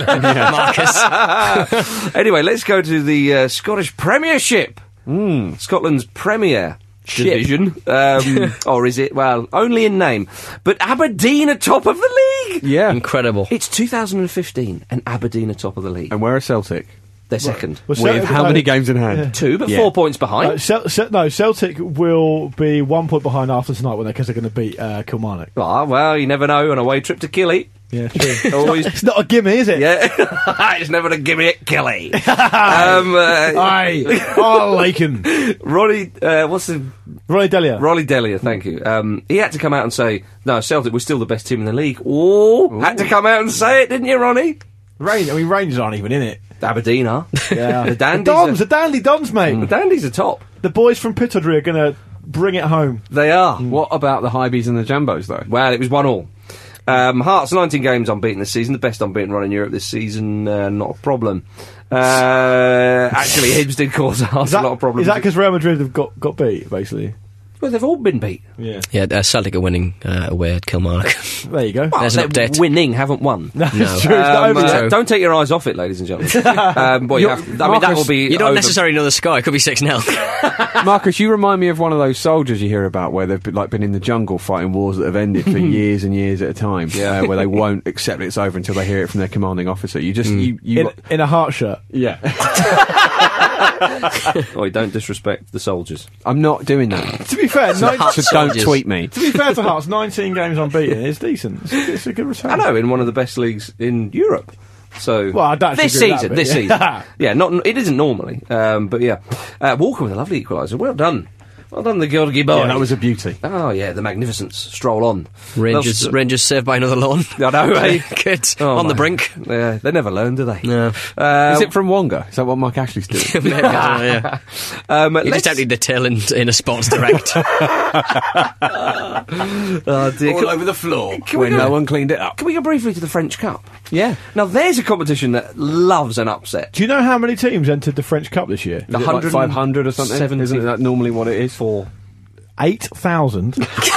Marcus.
Anyway, let's go to the uh, Scottish Premiership.
Hmm.
Scotland's Premier Division. Um, or is it? Well, only in name. But Aberdeen are top of the league!
Yeah.
Incredible.
It's two thousand fifteen and Aberdeen are top of the league.
And where are Celtic?
They're second.
Well,
With
Celtic-
how
no,
many games in hand?
Yeah.
Two, but
Yeah.
four points behind.
Uh, Cel- Cel- no, Celtic will be one point behind after tonight when they because they're going to beat uh, Kilmarnock.
Ah, well, you never know on a away trip to Killy.
Yeah, true.
Always.
It's not a gimme, is it?
Yeah, it's never a gimme at Killy. um, uh,
Aye. Oh, Laken.
Ronnie, uh, what's the
Ronnie Delia.
Rolly Delia? Thank you. Um, he had to come out and say, "No, Celtic was still the best team in the league." Oh, had to come out and say it, didn't you, Ronnie?
Rain, I mean, Rangers aren't even in it.
Aberdeen are.
Yeah.
The Dandies.
The Dons,
are,
the Dandy Dons, mate.
the Dandies are top.
The boys from Pittodrie are going to bring it home.
They are.
What about the Highbees and the Jambos, though?
Well, it was one all. Um, Hearts nineteen games unbeaten this season, the best unbeaten run in Europe this season. Uh, not a problem. Uh, actually, Hibs did cause Hearts
Is that,
a lot of problems.
is that because Real Madrid have got, got beat, basically?
Well, they've all been beat.
Yeah.
Yeah, uh, Celtic are winning uh, away at Kilmarnock.
There you go.
Well,
There's an
they're
update.
winning, haven't won.
No, it's
No.
true. It's not
Um,
over
uh,
yet.
don't take your eyes off it, ladies and gentlemen. um, well, you have, I mean, that
Marcus,
will be.
You don't
over-
necessarily know the score. It could be six nil.
Marcus, you remind me of one of those soldiers you hear about where they've been, like been in the jungle fighting wars that have ended for years and years at a time.
Yeah.
uh, where they won't accept it's over until they hear it from their commanding officer. You just you, you
In, in a heart shirt.
yeah.
Oh, don't disrespect the soldiers.
I'm not doing that.
To be fair, nine,
Heart
So don't
soldiers.
tweet me.
to be fair to Hearts, nineteen games unbeaten is decent. It's, it's a good return.
I know, in one of the best leagues in Europe. So
Well, I don't
this
agree with that
season,
bit,
this
yeah.
season, yeah, not it isn't normally, um, but yeah, uh, Walker with a lovely equaliser. Well done, well done, the Georgie boy.
Yeah, that was a beauty.
Oh yeah, the magnificence stroll on.
Rangers,
Loves-
Rangers saved by another loan.
I know, eh?
Good.
Oh,
On the
my-
brink.
Yeah, they never learn, do they?
No.
Uh,
Is it from Wonga? Is that what Mike Ashley's doing?
Maybe, I don't know, yeah.
um,
You
let's-
just emptied the till in, in a Sports Direct.
Oh, dear.
All
Can,
over the floor
Can we
when
go-
no one cleaned it up.
can we go briefly to the French Cup?
Yeah.
Now, there's a competition that loves an upset.
Do you know how many teams entered the French Cup this year?
Is it like five hundred or something?
seventy
Isn't that normally what it is? For
eight thousand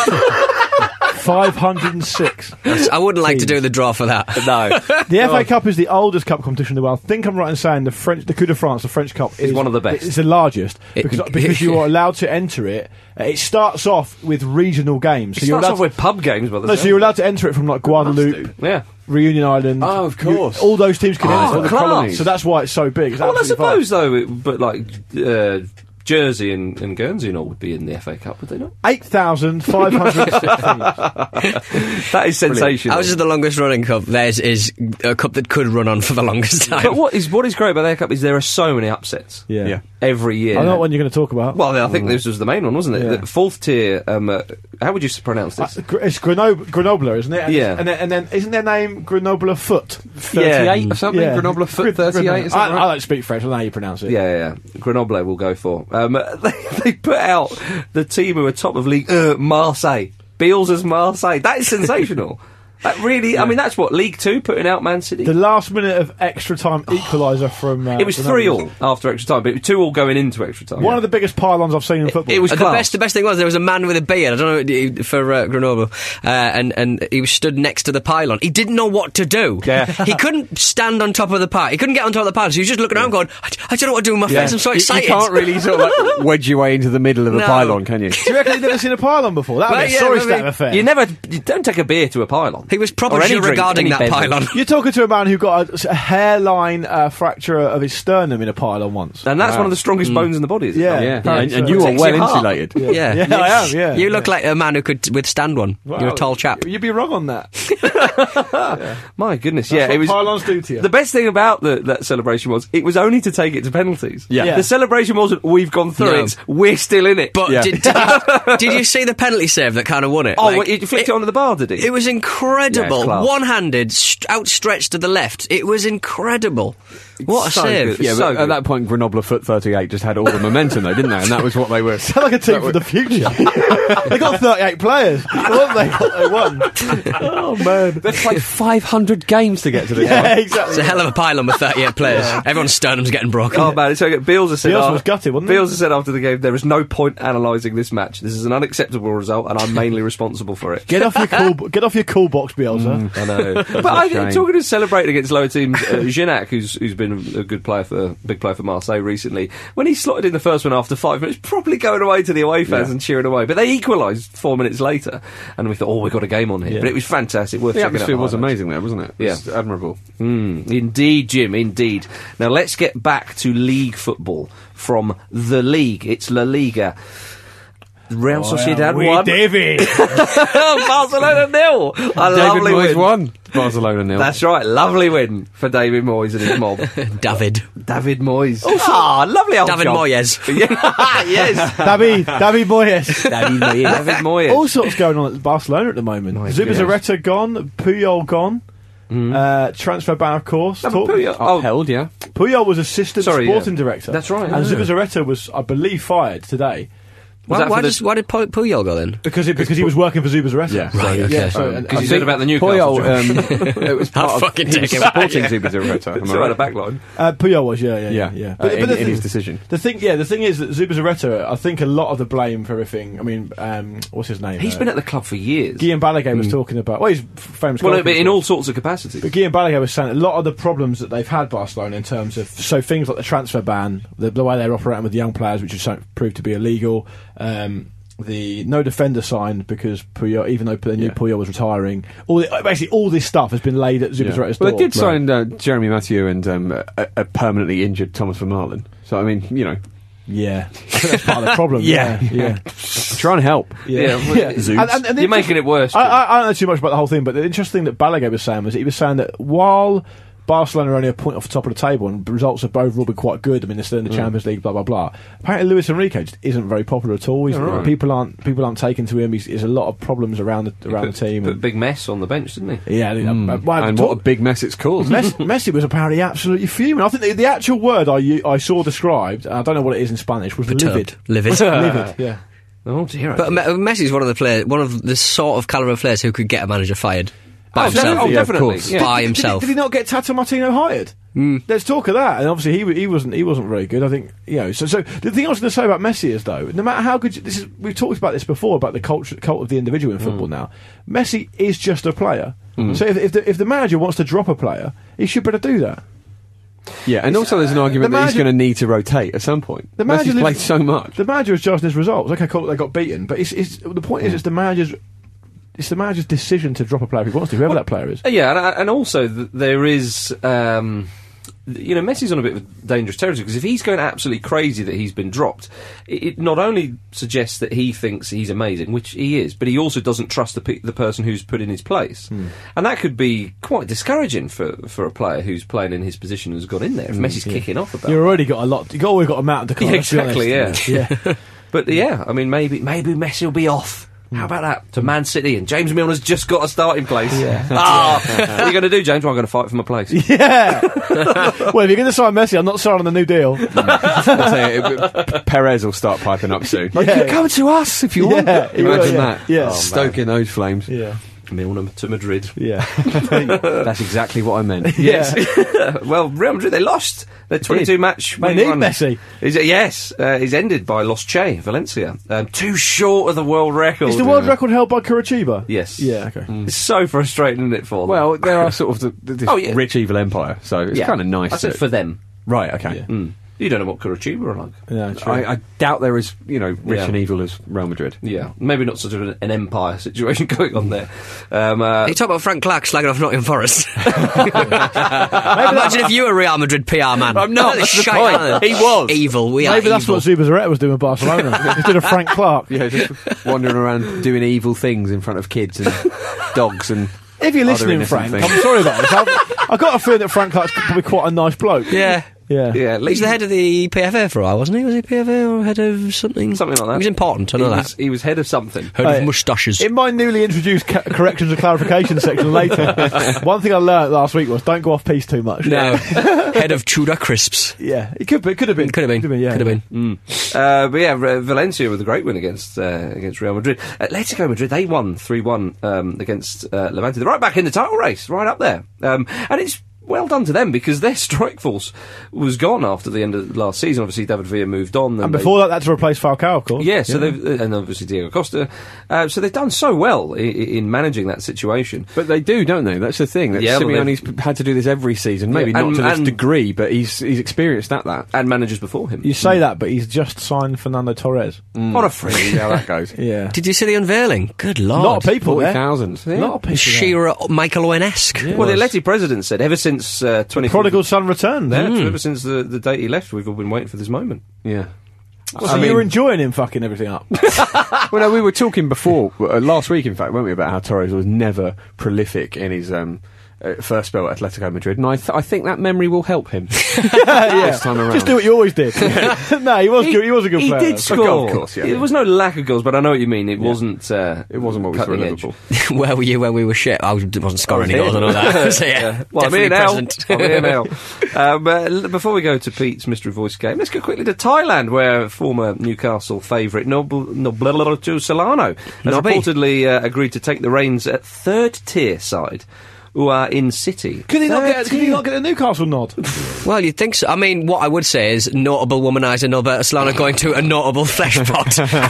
five hundred six.
I wouldn't like to do the draw for that.
No.
The F A Cup is the oldest cup competition in the world. I think I'm right in saying the French, the Coup de France, the French Cup is
one of the best.
It's the largest
It-
because, because you are allowed to enter it. Uh, it starts off with regional games.
It
So you're
starts
allowed
off with pub games, by the
no,
sound.
so you're allowed to enter it from like Guadeloupe,
Yeah.
Reunion Island.
Oh, of course.
You- all those teams can
Oh,
enter.
the colonies.
So that's why it's so big. It's
Well, I
absolutely
suppose, though, it, but like uh, Jersey and, and Guernsey and all would be in the F A Cup, would they not?
eight thousand five hundred six teams.
That is sensational.
Ours is the longest running cup. Theirs is a cup that could run on for the longest time.
But what is what is great about their cup is there are so many upsets
Yeah.
Yeah.
every year.
I know what one you're going to talk about.
Well, I think this was the main one, wasn't it?
Yeah.
The fourth tier. Um, uh, how would you s- pronounce
Uh,
this?
Gr- it's Grenoble, Grenoble, isn't it? And
Yeah.
it's- And then, and then isn't their name Grenoble Foot?
thirty-eight or something? Grenoble Foot
Gre-
thirty-eight, is that
I,
right?
I don't speak French. I don't know how you pronounce it.
Yeah, yeah, yeah. Grenoble will go for. Um, they, they put out the team who are top of league, uh, Marseille. Beals as Marseille. That is sensational. That really, I mean, that's what, League Two putting out Man City?
The last minute of extra time equaliser from. Uh,
it was
Grenoble.
three all after extra time, but it was two all going into extra time.
One of the biggest pylons I've seen in football.
it was
Uh, the
class.
best, the best thing was there was a man with a beard. I don't know he- for uh, Grenoble, uh, and and he was stood next to the pylon. He didn't know what to do.
Yeah.
he couldn't stand on top of the pylon. He couldn't get on top of the pylon. So he was just looking around, going, I, I don't know what to do with my face. I'm so
You-
excited.
You, can't really sort of like wedge your way into the middle of a
No.
pylon, can you?
Do you reckon you've never seen a pylon before? That would
Well,
be a
yeah,
sorry
maybe.
state of affair.
You never, you don't take a beer to a pylon.
He was
Or
probably
any drink,
regarding
any
that
beverage.
pylon.
You're talking to a man who got a, a hairline uh, fracture of his sternum in a pylon once.
And that's
Wow.
one of the strongest bones in the body, is it?
Yeah.
not?
Yeah,
Apparently
and, and
so.
you are
Protects
well
your heart.
insulated.
Yeah,
Yeah, I am, yeah.
You look like a man who could withstand one. You're a tall chap.
You'd be wrong on that.
My goodness,
That's
yeah,
what
it was.
pylons do to you.
The best thing about the, that celebration was it was only to take it to penalties.
Yeah.
Yeah.
The celebration wasn't we've gone through
No.
it, we're still in it.
But
Yeah.
did, did, you, did you see the penalty save that kind of won it?
oh,
Like,
what, he flicked it, onto the bar, did he?
It was incredible.
Yeah, it's class.
One-handed, st- outstretched to the left. It was incredible. What a
so
save.
good.
Yeah,
So
but
good.
at that point, Grenoble Foot thirty-eight just had all the momentum, though, didn't they? And that was what they were.
Sound like a team for the future. They got thirty-eight players. What they got? They won. Oh man.
They've played five hundred games to get to this
Yeah,
point.
exactly.
It's a hell of a pylon with thirty-eight players. Everyone's sternum's getting broken.
Oh man, it's so good. Beals has said,
Beals
uh,
was gutted, wasn't he?
Beals has said after the game, there is no point analysing this match. This is an unacceptable result, and I'm mainly responsible for it.
Get off your cool. Get off your cool box box, Bielsa.
Mm, I know. But I, talking to celebrating against lower teams, uh, Gignac, who's who's been a good player for big player for Marseille recently, when he slotted in the first one after five minutes, probably going away to the away fans
Yeah.
and cheering away. But they equalised four minutes later, and we thought, oh, we've got a game on here.
Yeah.
But it was fantastic. Worth
The
checking out.
atmosphere was
highlights.
amazing there, wasn't it? It was
Yeah.
admirable.
Mm, indeed, Jim, indeed. Now let's get back to league football from the league. It's La Liga. Real Sociedad
we
won.
David.
Barcelona nil. A
David
lovely
Moyes
win.
won. Barcelona nil.
That's right, lovely win for David Moyes and his mob.
David.
David Moyes. Ah, lovely old
David
job.
Moyes.
Yeah, yes.
David, David Moyes.
David Moyes.
David Moyes.
All sorts going on at Barcelona at the moment.
My
Zubizarreta gone, Puyol gone. Uh, transfer ban, of course.
No, but
Talk-
Puyol- oh,
Upheld, yeah.
Puyol was assistant
Sorry,
sporting
yeah.
director.
That's right,
And
yeah.
Zubizarreta was, I believe, fired today.
Was
Why,
that
why,
for the-
does, why did Pu- Puyol go then?
Because it, because he was working for Zubizarreta.
Yeah.
Right, okay.
Yeah, so,
Um,
and-
Because
I
you
think-
said about the Newcastle job.
Puyol, um, it was part
I'll
of,
fucking
he was
take him.
supporting
Yeah.
Zubizarreta, am I
It's right,
right?
a back line.
Uh, Puyol was, yeah, yeah, yeah.
Yeah,
yeah.
uh, in-
the
in
thing-
his decision.
The thing, yeah, the thing is that Zubizarreta, I think a lot of the blame for everything. I mean, um, what's his name?
He's
uh,
been at the club for years.
Guillaume Balaguer was talking about. Well, he's f- famous.
Well,
goalkeeper.
but in all sorts of capacities.
But Guillaume Balaguer was saying a lot of the problems that they've had Barcelona in terms of so things like the transfer ban, the, the way they're operating with young players, which has so- proved to be illegal. Um, the no defender signed because Puyol, even though they knew
Yeah.
Puyol was retiring, all the, basically all this stuff has been laid at Zubizarreta's
Well,
door.
they did sign uh, Jeremy Mathieu and um, a, a permanently injured Thomas Vermaelen. So, I mean, you know,
Yeah, I think that's part of the problem.
Yeah.
yeah, yeah.
try and help.
Yeah,
Yeah, well,
yeah.
Zoots.
And- and- and the
You're making
interest-
it worse.
I,
Jim.
I, I don't know too much about the whole thing, but the interesting thing that Balaguer was saying was that he was saying that while Barcelona are only a point off the top of the table and the results have overall been quite good, I mean they're still in the Champions League, blah blah blah. Apparently Luis Enrique just isn't very popular at all. He's,
right.
People aren't people aren't taking to him. He's, there's a lot of problems around the around
put,
the team.
Put
and-
big mess on the bench, didn't he?
yeah,
Mm.
uh, well,
and
talk-
what a big mess it's caused.
Messi, Messi was apparently absolutely fuming. I think the, the actual word I u- I saw described, and I don't know what it is in Spanish, was livid.
Livid.
Livid, yeah.
Oh dear.
But Me- Messi's one of the players, one of the sort of caliber of players who could get a manager fired by
Oh,
himself.
definitely. Oh,
Yeah, of
definitely.
course.
Yeah.
By
Did-
himself.
Did, he not get Tata Martino hired?
Mm.
Let's talk of that. And obviously, he w- he wasn't he wasn't very good. I think you know. So so the thing I was going to say about Messi is though, no matter how good you, this is, we've talked about this before about the culture cult of the individual in football. Now, Messi is just a player. So if if the, if the manager wants to drop a player, he should better do that.
Yeah, and also there's an argument
the
that he's
manager-
going to need to rotate at some point.
The manager
Messi's
lives-
played so much.
The manager is judging his results. Okay, cool, they got beaten, but it's, it's the point is it's the manager's it's the manager's decision to drop a player if he wants to, whoever that player is.
Uh, Yeah, and, and also th- there is, um, th- you know, Messi's on a bit of dangerous territory because if he's going absolutely crazy that he's been dropped, it, it not only suggests that he thinks he's amazing, which he is, but he also doesn't trust the pe- the person who's put in his place, and that could be quite discouraging for for a player who's playing in his position and has got in there. If Messi's kicking off about,
You've already got a lot. You've already got a mountain to climb.
Yeah,
let's be
exactly,
honest.
yeah.
yeah.
But yeah, I mean, maybe maybe Messi will be off. How about that? To Man City, and James Milner's just got a starting place.
Yeah.
Ah, what are you going to do, James? Well, I'm going to fight for my place.
Yeah. Well, if you're going to sign Messi, I'm not signing the new deal.
I'll say it, P- Perez will start piping up soon. Like,
Yeah.
come to us if you want.
Yeah, he will,
Imagine
yeah.
that.
Yeah. Oh,
Stoking those flames.
Yeah.
Milner to Madrid.
Yeah.
That's exactly what I meant.
Yes. Well, Real Madrid, they lost their twenty-two match.
They
winning
need
run.
Messi.
Is it, yes, uh, is ended by Los Che, Valencia. Um, too short of the world record.
Is the world record held by Curitiba?
Yes.
Yeah. Okay.
It's so frustrating, isn't it, for them?
Well, there are sort of the, this
Oh, yeah.
rich evil empire, so it's
yeah.
kind of nice.
I said
that-
for them.
right, okay.
Yeah.
Mm. You don't know what Curitiba are like.
Yeah. True.
I, I doubt there is, you know, rich
Yeah.
and evil as Real Madrid.
Yeah, maybe not sort of an, an empire situation going on there. Um, uh,
You talk about Frank Clark slagging off Nottingham Forest. Imagine if you were a Real Madrid P R man.
I'm not,
They're
that's the
shite,
point.
aren't they?
He was.
Evil, we
Maybe
are
that's
evil.
what Zubizarreta was doing in Barcelona instead of Frank Clark.
Yeah, just wandering around doing evil things in front of kids and dogs and.
If you're
other
listening,
innocent
Frank,
things.
I'm sorry about this. I've, I've got a feeling that Frank Clark's probably quite a nice bloke.
Yeah.
Yeah.
yeah, at
He's
least
the head of the P F A for a while, wasn't he? Was he P F A or head of something?
Something like that.
He was important, I
he
know
was,
that.
he was head of something.
Head
Hey,
of moustaches.
In my newly introduced ca- corrections and clarification section later, one thing I learnt last week was don't go off piece too much.
No. Head of Tudor Crisps.
Yeah, it could be. It could have been.
Could have been.
Could have been. Yeah.
Could have
yeah.
been.
Uh, but yeah, R- Valencia with a great win against uh, against Real Madrid. Atletico Madrid, they won three one um, against uh, Levante. They're right back in the title race, right up there. Um, and it's well done to them, because their strike force was gone after the end of last season. Obviously, David Villa moved on.
And before that, that's to replace Falcao, of course.
Yeah, so they've, and obviously Diego Costa. Uh, so they've done so well in, in managing that situation.
But they do, don't they? That's the thing. That
Yeah, well,
Simeone's p- had to do this every season. Maybe
Yeah,
not
and-
to this
and-
degree, but he's he's experienced at that.
And managers before him.
You say that, but he's just signed Fernando Torres.
What a free, see how that goes.
Yeah.
Did you see the unveiling? Good lord.
A lot of people
Forty
there.
thousand.
A lot of people there.
Shearer, Michael Owen-esque.
Well, the elected president said ever since uh, twenty
Prodigal son returned.
Yeah,
Mm.
ever since the, the date he left, we've all been waiting for this moment.
Yeah.
So
I
you
mean-
were enjoying him fucking everything up.
Well, no, we were talking before uh, last week, in fact, weren't we, about how Torres was never prolific in his um, uh, first spell at Atletico Madrid, and I, th- I think that memory will help him
yeah.
this time around.
Just do what you always did. no, he was good. He was a good
He
player.
did
But-
score.
of course, yeah.
There was no lack of goals, but I know what you mean. It wasn't. Uh,
It wasn't what we saw at
cutting edge.
Liverpool.
Where were you when we were shit? I was- wasn't scoring any
I was
goals and all that. So, yeah,
Well, I'm
definitely
here now.
present.
I'm here now. Um, uh, l- before we go to Pete's mystery voice game, let's go quickly to Thailand, where former Newcastle favourite Nob- Nobleto Solano has
Nobby.
reportedly uh, agreed to take the reins at third-tier side, who are in City.
Could he not
Third
get? Could he
tier.
not get a Newcastle nod?
Well, you'd think so. I mean, what I would say is notable womaniser Norberto Solano going to a notable flesh pot.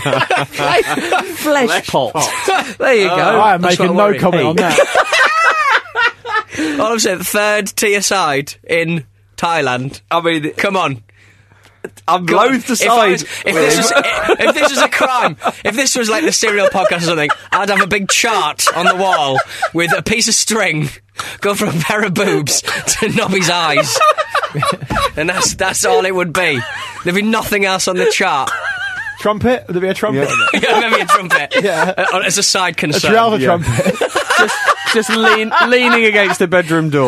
Flesh pot. There you go.
I am
That's
making
what I
no
worry.
comment on that.
All I'm saying, third tier side in Thailand.
I mean,
Come on.
I'm
Go on.
loath to
If, I was-
side.
if, this was, if this was a crime, if this was like the serial podcast or something, I'd have a big chart on the wall with a piece of string, go from a pair of boobs to Nobby's eyes. And that's that's all it would be. There'd be nothing else on the chart.
Trumpet? Would there be a trumpet? on it?
Yeah, maybe a trumpet.
Yeah.
Uh, as a side
A
concern.
trouser
yeah.
trumpet.
just just lean, leaning against the bedroom door.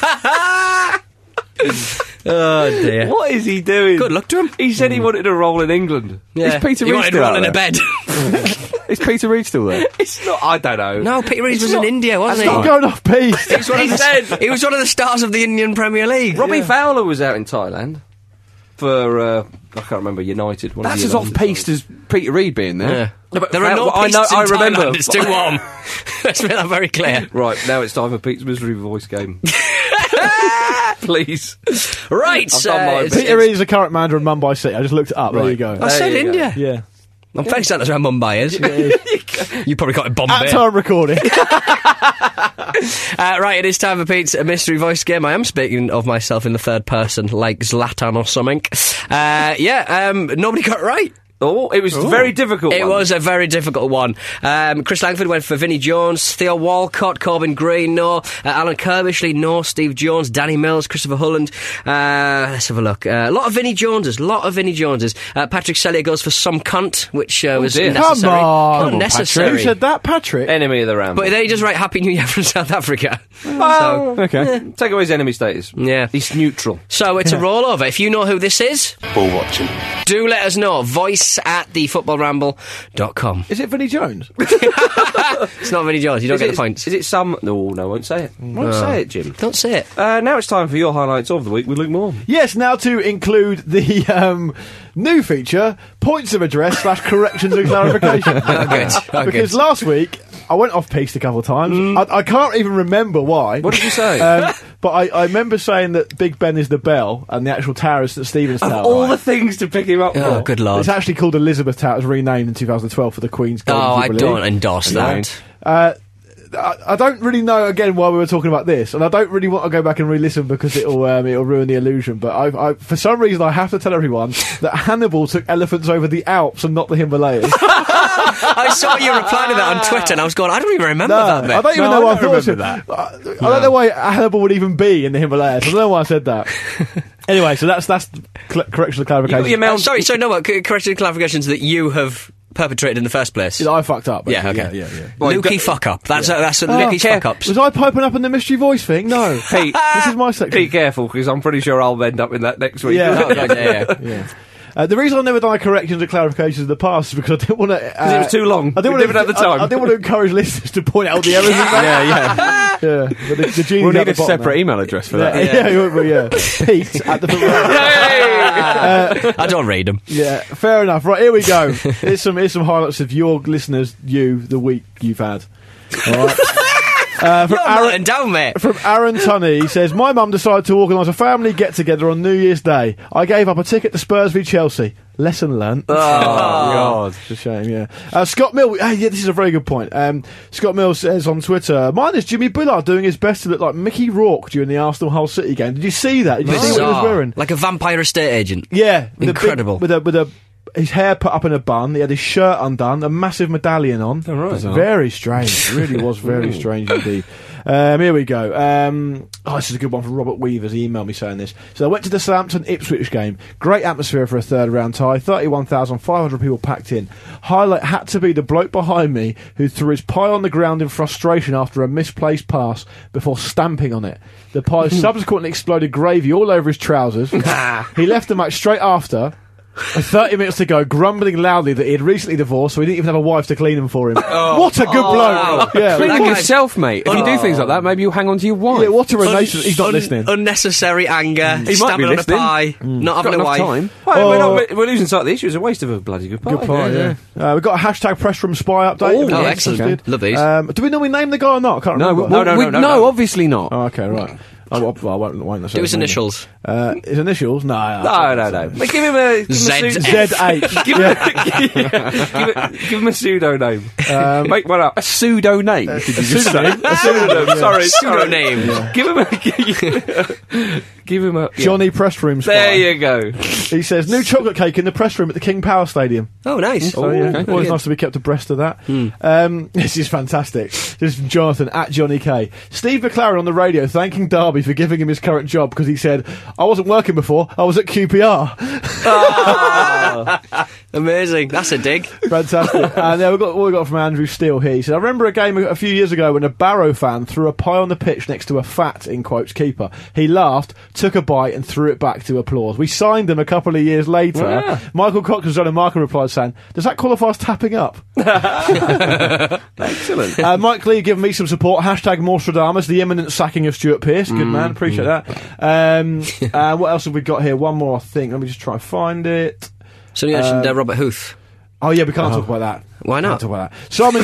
Oh dear.
What is he doing?
Good luck to him.
He said he wanted a role in England.
Yeah.
Is Peter
he
Reid
wanted to
still
roll
out
in a
there?
bed.
Is Peter Reid still there?
It's not. I don't know.
No, Peter Reid
It's
was
not-
in India, wasn't
Stop
he?
going off piece.
He was, one of the, he was one of the stars of the Indian Premier League.
Robbie Fowler was out in Thailand for uh, I can't remember United. One of
That's
the
as
United
off-paced
sides.
as Peter Reid being there.
Yeah.
No, but
there are
Fa-
no
well, I know-
pistes in
I remember.
Thailand. It's too warm. Let's make that very clear.
Right, now it's time for Pete's misery voice game. Please.
Right.
I've done my
uh,
bit.
it's-
Peter Reid is the current manager of Mumbai City. I just looked it up. There
Right.
you go.
I said
There you go.
India.
Yeah.
I'm fairly certain that's where Mumbai is. You probably got it Bombay.
At time recording.
Uh, right, it is time for Pete's a mystery voice game. I am speaking of myself in the third person, like Zlatan or something. Uh, yeah, um, nobody got it right.
Oh, it was a very difficult.
It
one.
was a very difficult one. Um, Chris Langford went for Vinnie Jones, Theo Walcott, Corbin Green, no. Uh, Alan Kirbishley, no. Steve Jones, Danny Mills, Christopher Hulland. Uh, let's have a look. Uh, a lot of Vinnie Joneses, a lot of Vinnie Joneses. Uh, Patrick Sellier goes for Some Cunt, which uh, was
dear.
necessary.
Come on.
Not necessary.
Who said that, Patrick?
enemy of the round.
But then he does write Happy New Year from South Africa.
well,
Okay.
take away his enemy status.
Yeah.
He's neutral.
So it's a rollover. If you know who this is,
Ball watching.
do let us know. Voice at the football ramble dot com.
Is it Vinnie Jones?
It's not Vinnie Jones. You don't
Is
get
it,
the points.
Is it some? No, no, I won't say it. Won't say it, Jim.
Don't say it.
Uh, now it's time for your highlights of the week with Luke Moore.
Yes, now to include the um, new feature, points of address slash corrections and clarification.
Oh, good. Oh,
Because
good.
last week, I went off piste a couple of times. I, I can't even remember why.
What did you say?
Um, but I, I remember saying that Big Ben is the bell and the actual tower is St Stephen's
Of
Tower.
all
right?
the things to pick him up
Oh,
for.
good lord.
It's actually called Elizabeth Tower. It was renamed in two thousand twelve for the Queen's Golden
Oh, I
Jubilee.
don't endorse that.
Uh, I, I don't really know again why we were talking about this, and I don't really want to go back and re-listen because it'll um, it'll ruin the illusion. But I, I, for some reason, I have to tell everyone that Hannibal took elephants over the Alps and not the Himalayas.
I saw you reply to that on Twitter, and I was going, I don't even remember
No,
that bit.
I don't even
No,
know
I
why I
don't
thought
remember
it.
that.
I, I don't know why Hannibal would even be in the Himalayas. I don't know why I said that. Anyway, so that's that's cl- correction and
You got
clarification.
your
Uh,
mount-
sorry, sorry, no, what? c- Correction and clarifications that you have perpetrated in the first place.
I fucked up.
Yeah,
basically.
okay.
Yeah, yeah, yeah.
Well,
Lukey
go-
fuck up. That's a, that's a
Oh,
Lukey's
care-
fuck ups.
Was I piping up in the mystery voice thing? No.
Pete,
This is my section.
be careful because I'm pretty sure I'll end up in that next week.
Yeah.
Oh, God, yeah, yeah.
Yeah. Uh, the reason I've never done corrections and clarifications in the past is because I didn't want to. Uh,
it was too long.
I didn't
We
want
didn't have the time.
I, I didn't want to encourage listeners to point out the errors. in that.
yeah, yeah.
Yeah, but the, the genie's
We'll
at
need
the
a
bottom
separate
now.
email address for
Yeah,
that.
yeah, yeah, well, yeah. Pete at the
I don't read them.
Yeah, fair enough. Right, here we go. Here's some here's some highlights of your listeners, you, the week you've had. All right. Uh, from
You're Martin down, mate.
From Aaron Tunney, he says, my mum decided to organise a family get-together on New Year's Day. I gave up a ticket to Spurs v Chelsea. Lesson learnt.
Oh, God.
It's a shame, yeah. Uh, Scott Mill, uh, yeah, this is a very good point. Um, Scott Mill says on Twitter, mine is Jimmy Bullard doing his best to look like Mickey Rourke during the Arsenal Hull City game. Did you see that? Did you see what he was wearing?
Like a vampire estate agent.
Yeah. With
Incredible.
A big, with a, with a, his hair put up in a bun, he had his shirt undone, a massive medallion on.
Oh, right.
Very strange. It really was very strange indeed. Um, here we go. Um, oh, this is a good one from Robert Weavers. He emailed me saying this. So I went to the Southampton Ipswich game. Great atmosphere for a third round tie. thirty-one thousand five hundred people packed in. Highlight had to be the bloke behind me who threw his pie on the ground in frustration after a misplaced pass before stamping on it. The pie subsequently exploded gravy all over his trousers. He left the match straight after. With thirty minutes to go, grumbling loudly that he had recently divorced, so he didn't even have a wife to clean them for him.
Oh.
What a good
Oh,
bloke!
wow.
Yeah,
Clean
what-
yourself, mate. If you do things like that, maybe you'll hang on to your wife.
Yeah, what a renaissance. He's not
Un-
listening.
Unnecessary anger.
He might
stamping
be
on a
listening.
pie. Not having
Got
a
enough
wife.
time.
Well, we're,
Oh.
not, we're losing sight of the issue. It's a waste of a bloody good pie.
Good pie, yeah. Uh, we've got a hashtag press room spy update.
Oh,
Have you
oh,
got
excellent.
interested?
Love these.
Um, do we normally name the guy or not? I can't
No,
remember.
well,
no,
we-
no, no,
no,
no.
obviously not.
Oh, okay, right. Oh, well, well, I won't, won't
Do his initials.
Uh, his initials? No,
No, no, no. But give him a give him
Z.
a pseudo-
Z H.
give, him a, give, him- give him a pseudo name.
Um,
Make one up.
A pseudo name. Did you just say?
A pseudonym. Sorry,
Pseudo
sorry.
name.
Give him a. Give him a. yeah.
Johnny press room spy.
There you go.
He says, new chocolate cake in the press room at the King Power Stadium.
Oh, nice.
So, yeah,
okay.
always
Good.
nice to be kept abreast of that.
Hmm.
Um, this is fantastic. This is from Jonathan at Johnny K. Steve McLaren on the radio thanking Derby for giving him his current job because he said, I wasn't working before, I was at Q P R.
Amazing. That's a dig.
Fantastic. And then we've got what we got from Andrew Steele here. He said, I remember a game a few years ago when a Barrow fan threw a pie on the pitch next to a fat, in quotes, keeper. He laughed, took a bite and threw it back to applause. We signed him a couple of years later.
Yeah.
Michael Cox was on a Markham replied saying, does that qualify as tapping up?
Excellent.
Uh, Mike Lee giving me some support. Hashtag Morstradamus, the imminent sacking of Stuart Pearce. Good man, appreciate that. Um, uh, what else have we got here? One more, I think. Let me just try and find it.
So you mentioned
Uh,
uh, Robert Huth.
Oh yeah, we can't talk about that.
Why not?
Can't talk about that. Simon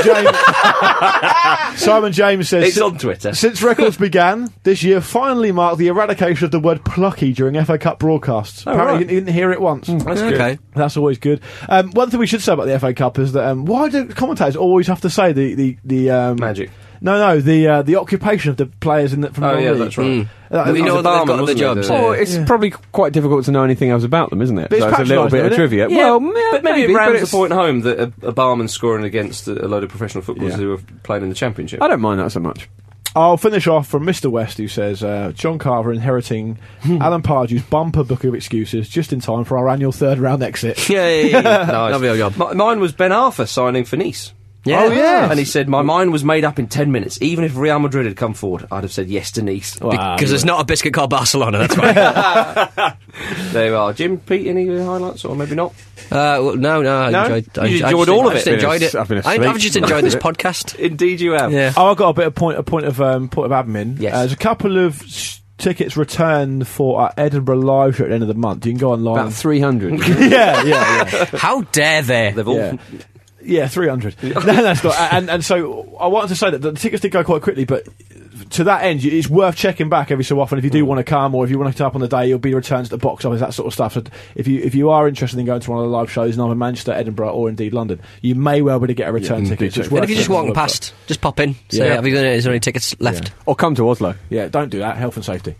James. Simon James says
It's on Twitter.
Since records began, this year finally marked the eradication of the word plucky during F A Cup broadcasts.
Oh,
Apparently,
right.
you didn't, you didn't hear it once.
That's
Okay.
That's always good. Um, one thing we should say about the F A Cup is that um, why do commentators always have to say the the the um,
Magic.
No, no, the uh, the occupation of the players in the, from
Oh,
the
yeah,
league.
that's right.
Mm.
Uh,
We
it's
know
a
that they've
barman,
got the
wasn't it,
jobs.
the-
Oh, it's
Yeah.
probably quite difficult to know anything else about them, isn't it?
But it's
So it's a little
patronising,
bit of
isn't it?
trivia.
Yeah,
well, yeah,
but maybe,
maybe,
it
but
rams the
it's-
point home that a, a barman scoring against a, a load of professional footballers
Yeah.
who are playing in the championship.
I don't mind that so much.
I'll finish off from Mister West, who says uh, John Carver inheriting Alan Pardew's bumper book of excuses just in time for our annual third round exit.
Yay.
Nice.
Lovely old job.
M- mine was Ben Arthur signing for Nice.
Yeah.
Oh, yeah.
And he said, my mind was made up in ten minutes. Even if Real Madrid had come forward, I'd have said yes to Nice.
Wow.
Because there's not a biscuit called Barcelona, that's why.
There you are. Jim, Pete, any highlights or maybe not?
Uh, well, no, no, I
No?
enjoyed, I,
You
I
enjoyed
just,
all of
I just
it?
enjoyed it.
I've been
I,
asleep.
I've just enjoyed this podcast.
Indeed you have.
Yeah.
Oh, I've got a bit of point, a point of um, point of admin.
Yes.
Uh, there's a couple of s- tickets returned for our Edinburgh live show at the end of the month. You can go online.
About three hundred.
yeah, yeah, yeah.
How dare they?
They've all...
Yeah. Yeah, three hundred. No, that's not. And, and so I wanted to say that the tickets did go quite quickly, but to that end, you- it's worth checking back every so often if you do want to come, or if you want to turn up on the day, you'll be returns at the box office, that sort of stuff. So if you if you are interested in going to one of the live shows in either Manchester, Edinburgh, or indeed London, you may well be able to get a return
Yeah,
ticket. So it's
indeed.
worth
And if you're just
checking
walking
on the
past, just pop in. Say,
Yeah.
have you got any, is there any tickets left?
Or come to Oslo.
website. Yeah, don't do that. Health and safety.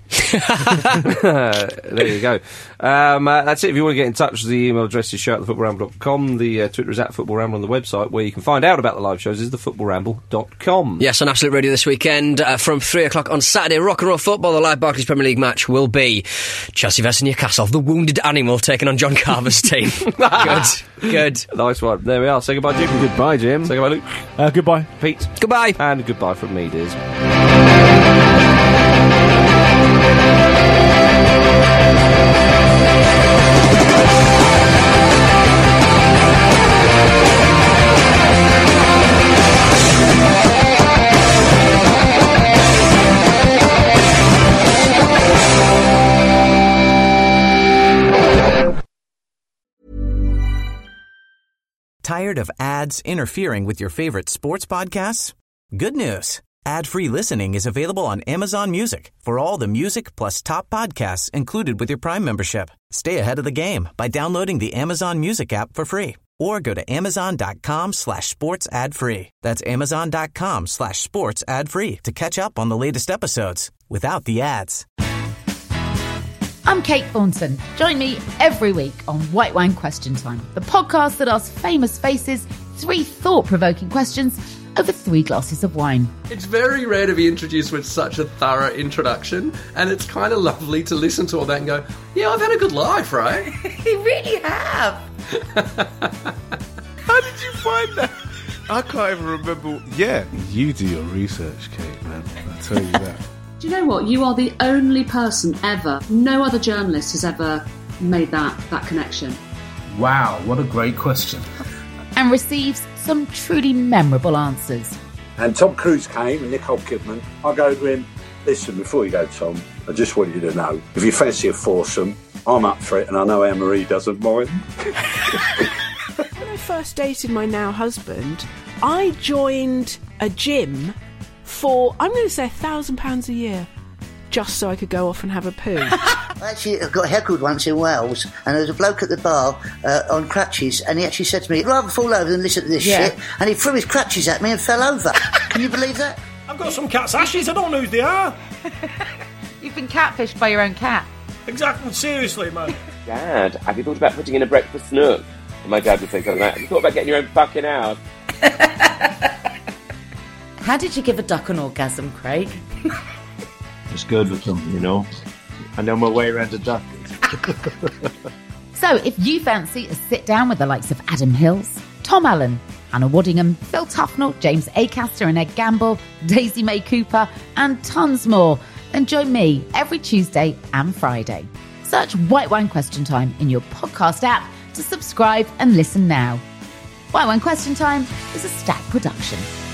There you go. Um, uh, that's it. If you want to get in touch, the email address is show at the football ramble dot com. The uh, Twitter is at Football Ramble on the website, where you can find out about the live shows is the football ramble dot com.
Yes, on Absolute Radio this weekend uh, from three o'clock on Saturday, rock and roll football. The live Barclays Premier League match will be Chelsea versus Newcastle, the wounded animal taking on John Carver's team. Good, good.
Nice one. There we are. Say goodbye, Jim.
Goodbye, Jim.
Say goodbye, Luke.
Uh, goodbye.
Pete.
Goodbye.
And goodbye from me, dears.
Tired of ads interfering with your favorite sports podcasts? Good news. Ad-free listening is available on Amazon Music for all the music plus top podcasts included with your Prime membership. Stay ahead of the game by downloading the Amazon Music app for free or go to amazon.com slash sports ad free. That's amazon.com slash sports ad free to catch up on the latest episodes without the ads.
I'm Kate Thornton. Join me every week on White Wine Question Time, the podcast that asks famous faces three thought-provoking questions over three glasses of wine.
It's very rare to be introduced with such a thorough introduction, and it's kind of lovely to listen to all that and go, yeah, I've had a good life, right?
You really have.
How did you find that? I can't even remember. Yeah, you do your research, Kate, man. I'll tell you that.
Do you know what? You are the only person ever, no other journalist has ever made that, that connection.
Wow, what a great question.
And receives some truly memorable answers.
And Tom Cruise came and Nicole Kidman. I go to him, listen, before you go, Tom, I just want you to know, if you fancy a foursome, I'm up for it, and I know Anne-Marie doesn't mind.
When I first dated my now husband, I joined a gym for, I'm going to say, a thousand pounds a year, just so I could go off and have a poo.
Actually, I got heckled once in Wales, and there was a bloke at the bar uh, on crutches, and he actually said to me, I'd rather fall over than listen to this
Yeah.
shit, and he threw his crutches at me and fell over. Can you believe that?
I've got some cat's ashes, I don't know who they are.
You've been catfished by your own cat.
Exactly, seriously, man.
Dad, have you thought about putting in a breakfast nook? And my dad would say something like, have you thought about getting your own fucking house?
How did you give a duck an orgasm, Craig?
Just good with them, you know. I know my way around a duck.
So if you fancy a sit down with the likes of Adam Hills, Tom Allen, Hannah Waddingham, Phil Tufnell, James Acaster and Ed Gamble, Daisy May Cooper, and tons more, then join me every Tuesday and Friday. Search White Wine Question Time in your podcast app to subscribe and listen now. White Wine Question Time is a Stack production.